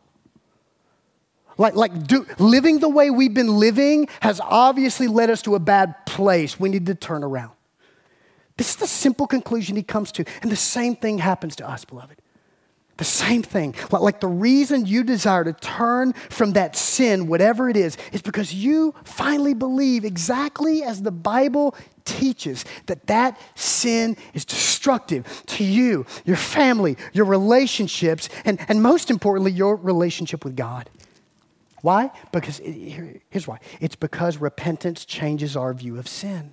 Living the way we've been living has obviously led us to a bad place. We need to turn around. This is the simple conclusion he comes to. And the same thing happens to us, beloved. The same thing. Like the reason you desire to turn from that sin, whatever it is because you finally believe exactly as the Bible teaches that sin is destructive to you, your family, your relationships, and most importantly, your relationship with God. Why? Because here's why. It's because repentance changes our view of sin.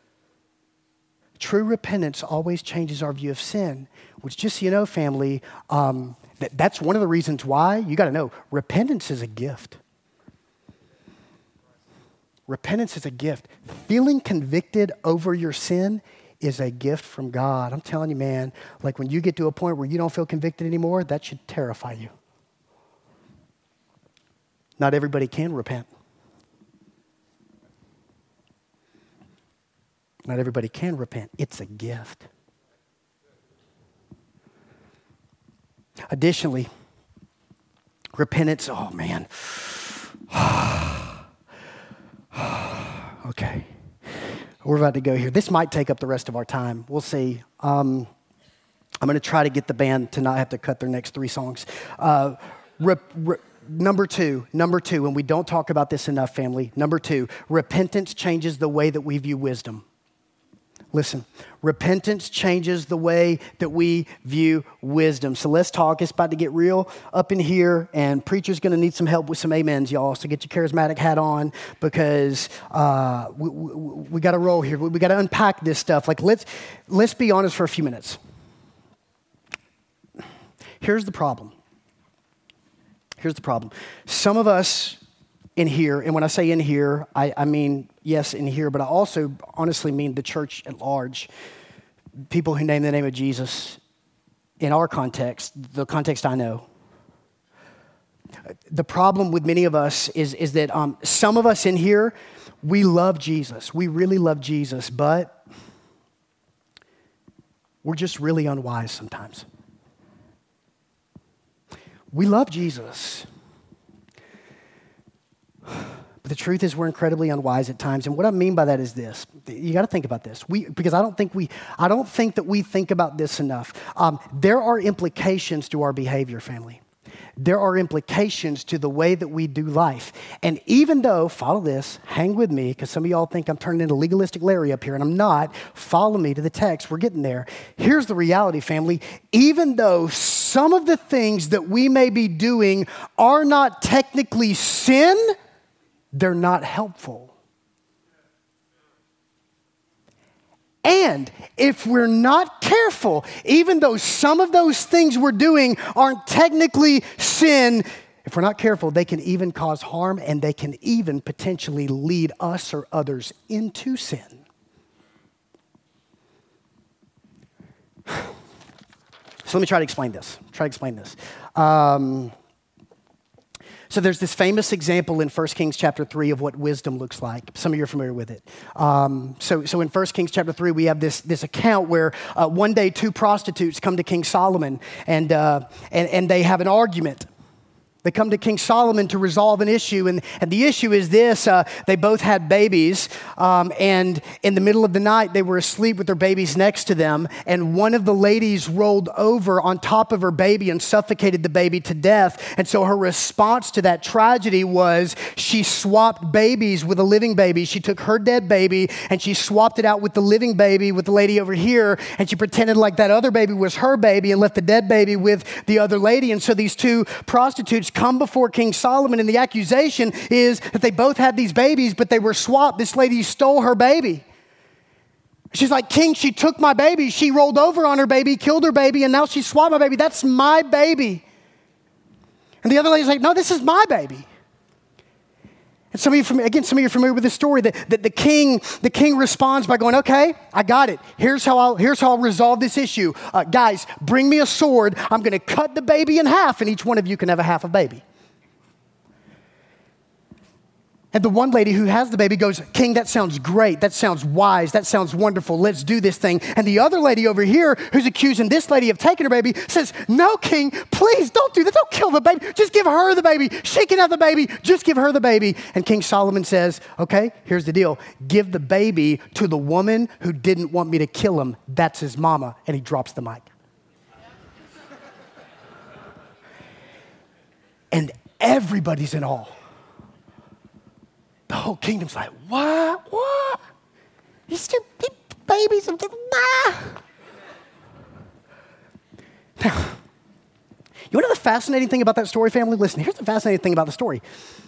True repentance always changes our view of sin, which just so you know, family, that's one of the reasons why, you got to know, repentance is a gift. Repentance is a gift. Feeling convicted over your sin is a gift from God. I'm telling you, man, like when you get to a point where you don't feel convicted anymore, that should terrify you. Not everybody can repent. Not everybody can repent. It's a gift. Additionally, repentance, oh man. Okay. We're about to go here. This might take up the rest of our time. We'll see. I'm going to try to get the band to not have to cut their next 3 songs. Number two, and we don't talk about this enough, family. Number 2, repentance changes the way that we view wisdom. Listen, repentance changes the way that we view wisdom. So let's talk. It's about to get real up in here, and preacher's going to need some help with some amens, y'all. So get your charismatic hat on, because we got to roll here. We got to unpack this stuff. Like, let's be honest for a few minutes. Here's the problem. Some of us in here, and when I say in here, I mean, yes, in here, but I also honestly mean the church at large. People who name the name of Jesus in our context, the context I know. The problem with many of us is that some of us in here, we love Jesus. We really love Jesus, but we're just really unwise sometimes. We love Jesus. But the truth is we're incredibly unwise at times. And what I mean by that is this. You got to think about this. Because I don't think that we think about this enough. There are implications to our behavior, family. There are implications to the way that we do life. And even though, follow this, hang with me, because some of y'all think I'm turning into legalistic Larry up here, and I'm not. Follow me to the text. We're getting there. Here's the reality, family. Even though some of the things that we may be doing are not technically sin, they're not helpful. And if we're not careful, even though some of those things we're doing aren't technically sin, if we're not careful, they can even cause harm, and they can even potentially lead us or others into sin. So let me try to explain this. So there's this famous example in 1 Kings chapter 3 of what wisdom looks like. Some of you are familiar with it. So in 1 Kings chapter 3, we have this account where one day 2 prostitutes come to King Solomon, and they have an argument. They come to King Solomon to resolve an issue, and the issue is this. They both had babies, and in the middle of the night, they were asleep with their babies next to them, and one of the ladies rolled over on top of her baby and suffocated the baby to death. And so her response to that tragedy was she swapped babies with a living baby. She took her dead baby, and she swapped it out with the living baby with the lady over here, and she pretended like that other baby was her baby and left the dead baby with the other lady. And so these 2 prostitutes come before King Solomon, and the accusation is that they both had these babies, but they were swapped. This lady stole her baby. She's like, King, she took my baby. She rolled over on her baby, killed her baby, and now she swapped my baby. That's my baby. And the other lady's like, no, this is my baby. And some of you are familiar with this story, that the king responds by going, okay, I got it. Here's how I'll resolve this issue. Guys, bring me a sword. I'm going to cut the baby in half, and each one of you can have a half a baby. And the one lady who has the baby goes, King, that sounds great. That sounds wise. That sounds wonderful. Let's do this thing. And the other lady over here who's accusing this lady of taking her baby says, no, King, please don't do that. Don't kill the baby. Just give her the baby. She can have the baby. Just give her the baby. And King Solomon says, okay, here's the deal. Give the baby to the woman who didn't want me to kill him. That's his mama. And he drops the mic. And everybody's in awe. The whole kingdom's like, what? You still babies? Nah. Now, you know the fascinating thing about that story, family? Listen, here's the fascinating thing about the story.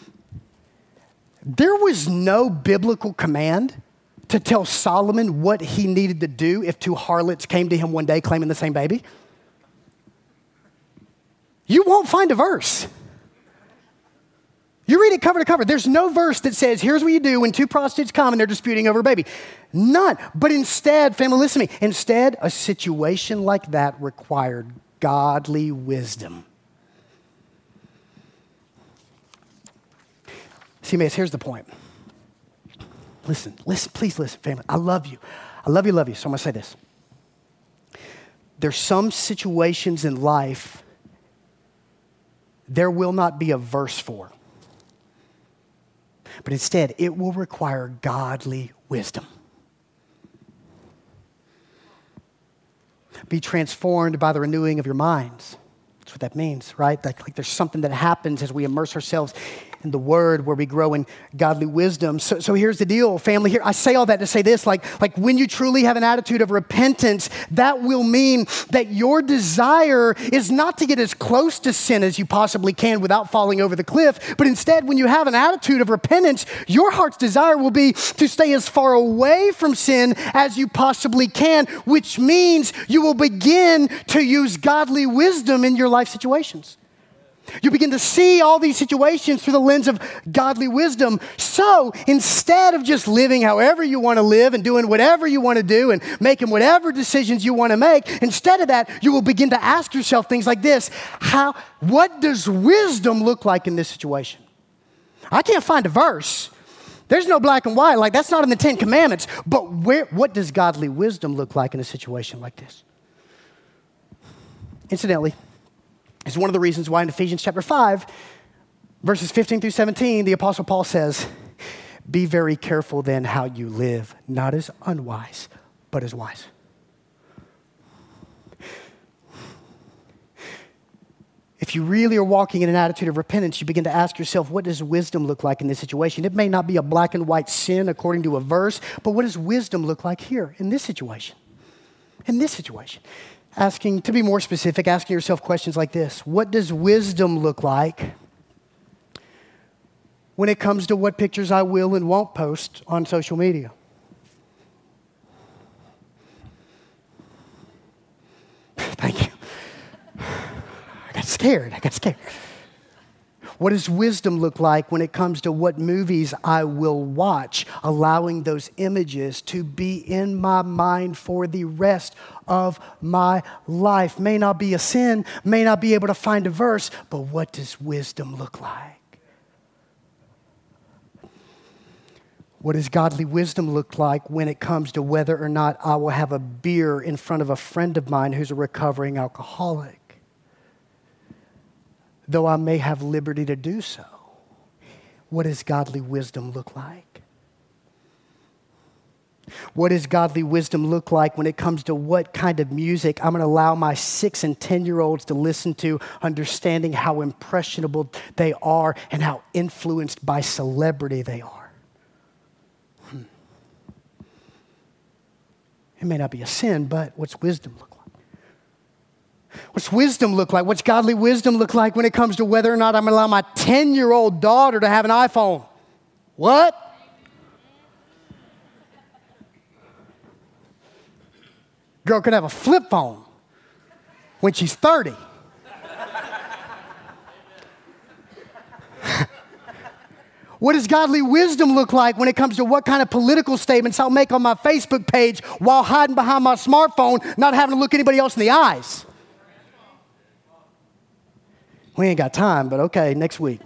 There was no biblical command to tell Solomon what he needed to do if 2 harlots came to him one day claiming the same baby. You won't find a verse. You read it cover to cover. There's no verse that says, here's what you do when 2 prostitutes come and they're disputing over a baby. None. But instead, family, listen to me. Instead, a situation like that required godly wisdom. See, mates, here's the point. Listen, please listen, family. I love you. So I'm going to say this. There's some situations in life there will not be a verse for. But instead, it will require godly wisdom. Be transformed by the renewing of your minds. That's what that means, right? Like there's something that happens as we immerse ourselves in the Word where we grow in godly wisdom. So here's the deal, family. Here I say all that to say this, like when you truly have an attitude of repentance, that will mean that your desire is not to get as close to sin as you possibly can without falling over the cliff, but instead, when you have an attitude of repentance, your heart's desire will be to stay as far away from sin as you possibly can, which means you will begin to use godly wisdom in your life situations. You begin to see all these situations through the lens of godly wisdom. So instead of just living however you want to live and doing whatever you want to do and making whatever decisions you want to make, instead of that, you will begin to ask yourself things like this. What does wisdom look like in this situation? I can't find a verse. There's no black and white. Like that's not in the 10 Commandments. But what does godly wisdom look like in a situation like this? Incidentally, it's one of the reasons why in Ephesians chapter 5, verses 15 through 17, the Apostle Paul says, be very careful then how you live, not as unwise, but as wise. If you really are walking in an attitude of repentance, you begin to ask yourself, what does wisdom look like in this situation? It may not be a black and white sin according to a verse, but what does wisdom look like here in this situation? In this situation. To be more specific, asking yourself questions like this. What does wisdom look like when it comes to what pictures I will and won't post on social media? Thank you. I got scared. What does wisdom look like when it comes to what movies I will watch, allowing those images to be in my mind for the rest of my life? May not be a sin, may not be able to find a verse, but what does wisdom look like? What does godly wisdom look like when it comes to whether or not I will have a beer in front of a friend of mine who's a recovering alcoholic, though I may have liberty to do so? What does godly wisdom look like? What does godly wisdom look like when it comes to what kind of music I'm going to allow my 6 and 10-year-olds to listen to, understanding how impressionable they are and how influenced by celebrity they are? It may not be a sin, but what's wisdom look like? What's wisdom look like? What's godly wisdom look like when it comes to whether or not I'm going to allow my 10-year-old daughter to have an iPhone? What? Girl could have a flip phone when she's 30. What does godly wisdom look like when it comes to what kind of political statements I'll make on my Facebook page while hiding behind my smartphone, not having to look anybody else in the eyes? We ain't got time, but okay, next week.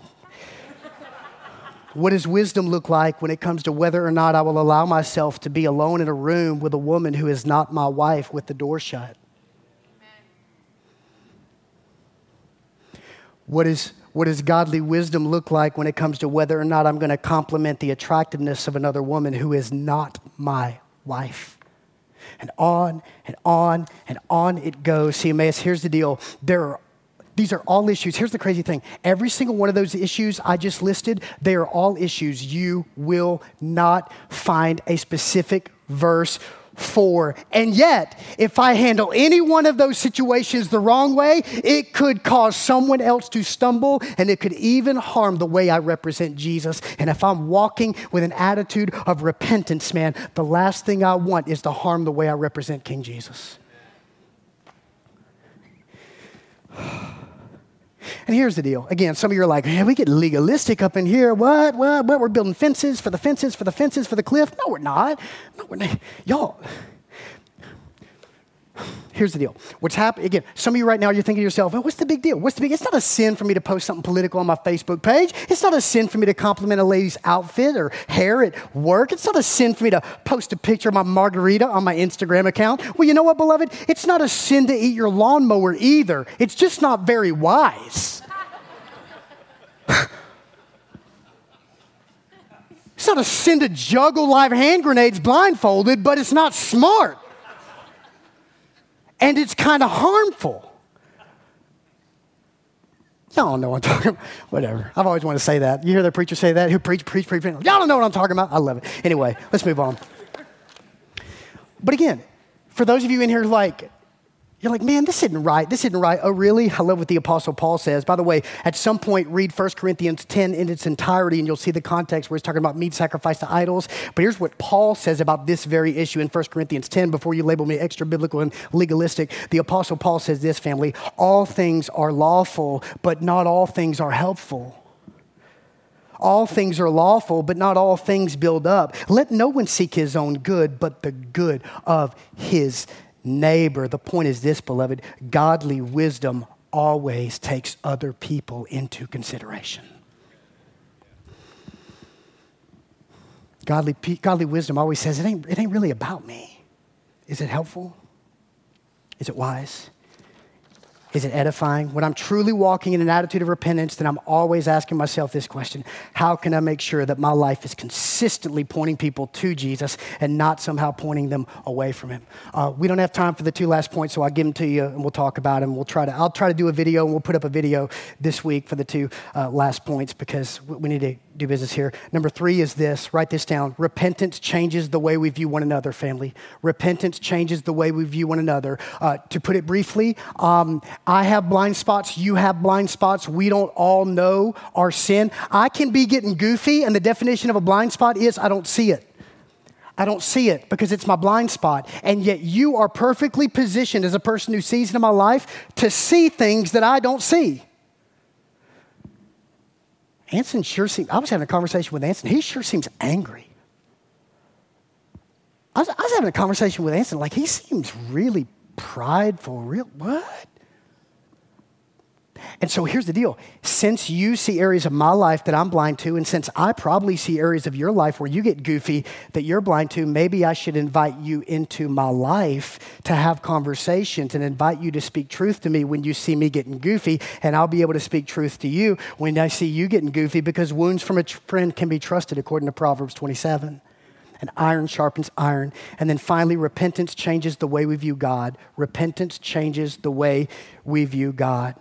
What does wisdom look like when it comes to whether or not I will allow myself to be alone in a room with a woman who is not my wife with the door shut? What does godly wisdom look like when it comes to whether or not I'm going to compliment the attractiveness of another woman who is not my wife? And on and on and on it goes. See, Emmaus, here's the deal. These are all issues. Here's the crazy thing. Every single one of those issues I just listed, they are all issues you will not find a specific verse for. And yet, if I handle any one of those situations the wrong way, it could cause someone else to stumble, and it could even harm the way I represent Jesus. And if I'm walking with an attitude of repentance, man, the last thing I want is to harm the way I represent King Jesus. And here's the deal. Again, some of you are like, man, we get legalistic up in here. What? We're building fences for the cliff. No, we're not. Y'all, here's the deal. What's happening, again, some of you right now, you're thinking to yourself, well, what's the big deal? It's not a sin for me to post something political on my Facebook page. It's not a sin for me to compliment a lady's outfit or hair at work. It's not a sin for me to post a picture of my margarita on my Instagram account. Well, you know what, beloved? It's not a sin to eat your lawnmower either. It's just not very wise. It's not a sin to juggle live hand grenades blindfolded, but it's not smart. and it's kind of harmful. Y'all don't know what I'm talking about. Whatever. I've always wanted to say that. You hear the preacher say that? Who preach. Y'all don't know what I'm talking about. I love it. Anyway, let's move on. But again, for those of you in here you're like, man, this isn't right. This isn't right. Oh, really? I love what the Apostle Paul says. By the way, at some point, read 1 Corinthians 10 in its entirety, and you'll see the context where he's talking about meat sacrificed to idols. But here's what Paul says about this very issue in 1 Corinthians 10, before you label me extra biblical and legalistic. The Apostle Paul says this, family: all things are lawful, but not all things are helpful. All things are lawful, but not all things build up. Let no one seek his own good, but the good of his neighbor. The point is this, beloved: godly wisdom always takes other people into consideration. Godly wisdom always says, it ain't really about me. Is it helpful? Is it wise? Is it edifying? When I'm truly walking in an attitude of repentance, then I'm always asking myself this question: how can I make sure that my life is consistently pointing people to Jesus and not somehow pointing them away from him? We don't have time for the two last points, so I'll give them to you and we'll talk about them. I'll try to do a video, and we'll put up a video this week for the two last points, because we need to do business here. Number 3 is this. Write this down. Repentance changes the way we view one another, family. Repentance changes the way we view one another. To put it briefly, I have blind spots. You have blind spots. We don't all know our sin. I can be getting goofy, and the definition of a blind spot is I don't see it. I don't see it because it's my blind spot. And yet you are perfectly positioned as a person who sees it in my life to see things that I don't see. Anson I was having a conversation with Anson. He sure seems angry. I was having a conversation with Anson, like he seems really prideful, what? And so here's the deal. Since you see areas of my life that I'm blind to, and since I probably see areas of your life where you get goofy that you're blind to, maybe I should invite you into my life to have conversations and invite you to speak truth to me when you see me getting goofy, and I'll be able to speak truth to you when I see you getting goofy, because wounds from a friend can be trusted, according to Proverbs 27. And iron sharpens iron. And then finally, repentance changes the way we view God. Repentance changes the way we view God.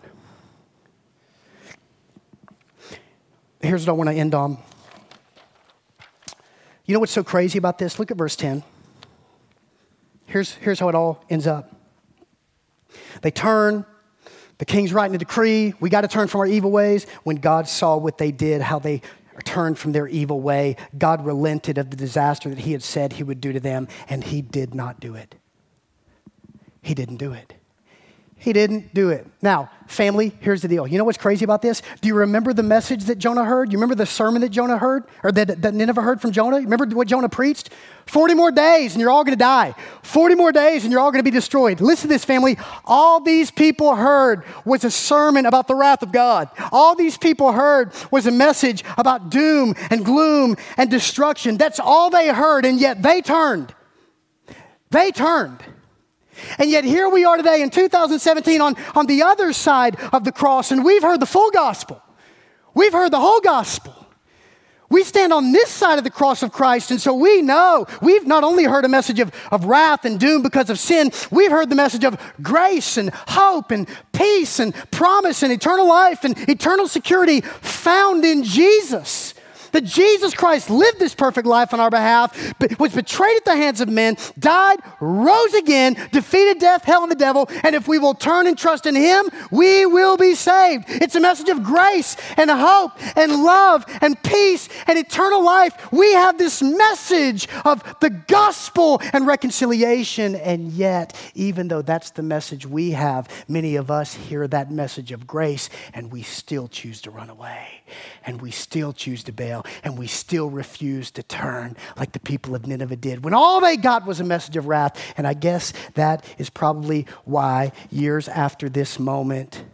Here's what I want to end on. You know what's so crazy about this? Look at verse 10. Here's how it all ends up. They turn. The king's writing a decree. We got to turn from our evil ways. When God saw what they did, how they turned from their evil way, God relented of the disaster that he had said he would do to them, and he did not do it. He didn't do it. He didn't do it. Now, family, here's the deal. You know what's crazy about this? Do you remember the message that Jonah heard? You remember the sermon that Jonah heard? Or that Nineveh heard from Jonah? You remember what Jonah preached? 40 more days and you're all going to die. 40 more days and you're all going to be destroyed. Listen to this, family. All these people heard was a sermon about the wrath of God. All these people heard was a message about doom and gloom and destruction. That's all they heard, and yet they turned. They turned. And yet here we are today in 2017 on the other side of the cross, and we've heard the full gospel. We've heard the whole gospel. We stand on this side of the cross of Christ, and so we know we've not only heard a message of wrath and doom because of sin, we've heard the message of grace and hope and peace and promise and eternal life and eternal security found in Jesus. That Jesus Christ lived this perfect life on our behalf, was betrayed at the hands of men, died, rose again, defeated death, hell, and the devil, and if we will turn and trust in him, we will be saved. It's a message of grace and hope and love and peace and eternal life. We have this message of the gospel and reconciliation, and yet, even though that's the message we have, many of us hear that message of grace, and we still choose to run away, and we still choose to bail, and we still refuse to turn like the people of Nineveh did when all they got was a message of wrath. And I guess that is probably why years after this moment,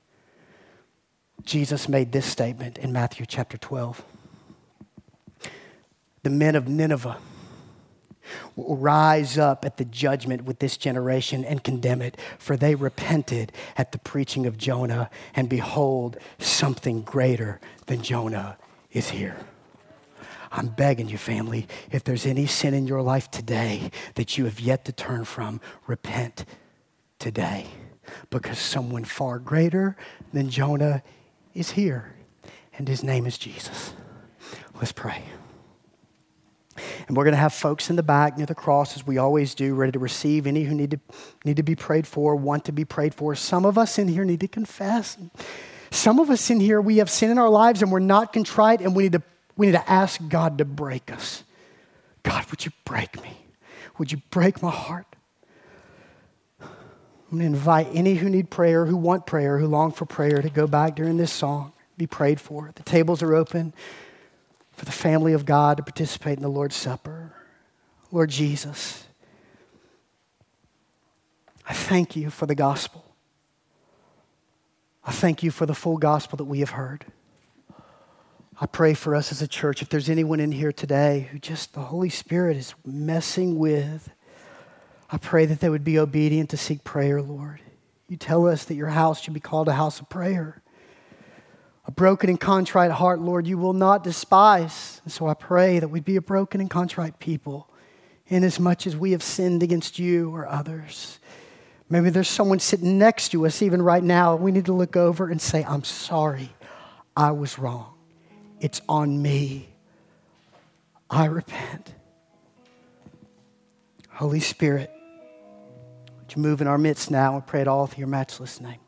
Jesus made this statement in Matthew chapter 12. The men of Nineveh will rise up at the judgment with this generation and condemn it, for they repented at the preaching of Jonah, and behold, something greater than Jonah is here. I'm begging you, family, if there's any sin in your life today that you have yet to turn from, repent today because someone far greater than Jonah is here, and his name is Jesus. Let's pray. And we're going to have folks in the back near the cross, as we always do, ready to receive any who need to be prayed for, want to be prayed for. Some of us in here need to confess. Some of us in here, we have sin in our lives and we're not contrite, and we need to ask God to break us. God, would you break me? Would you break my heart? I'm going to invite any who need prayer, who want prayer, who long for prayer, to go back during this song, be prayed for. The tables are open for the family of God to participate in the Lord's Supper. Lord Jesus, I thank you for the gospel. I thank you for the full gospel that we have heard. I pray for us as a church, if there's anyone in here today who just the Holy Spirit is messing with, I pray that they would be obedient to seek prayer, Lord. You tell us that your house should be called a house of prayer. A broken and contrite heart, Lord, you will not despise. And so I pray that we'd be a broken and contrite people, inasmuch as we have sinned against you or others. Maybe there's someone sitting next to us even right now. We need to look over and say, I'm sorry. I was wrong. It's on me. I repent. Holy Spirit, would you move in our midst now and pray it all through your matchless name.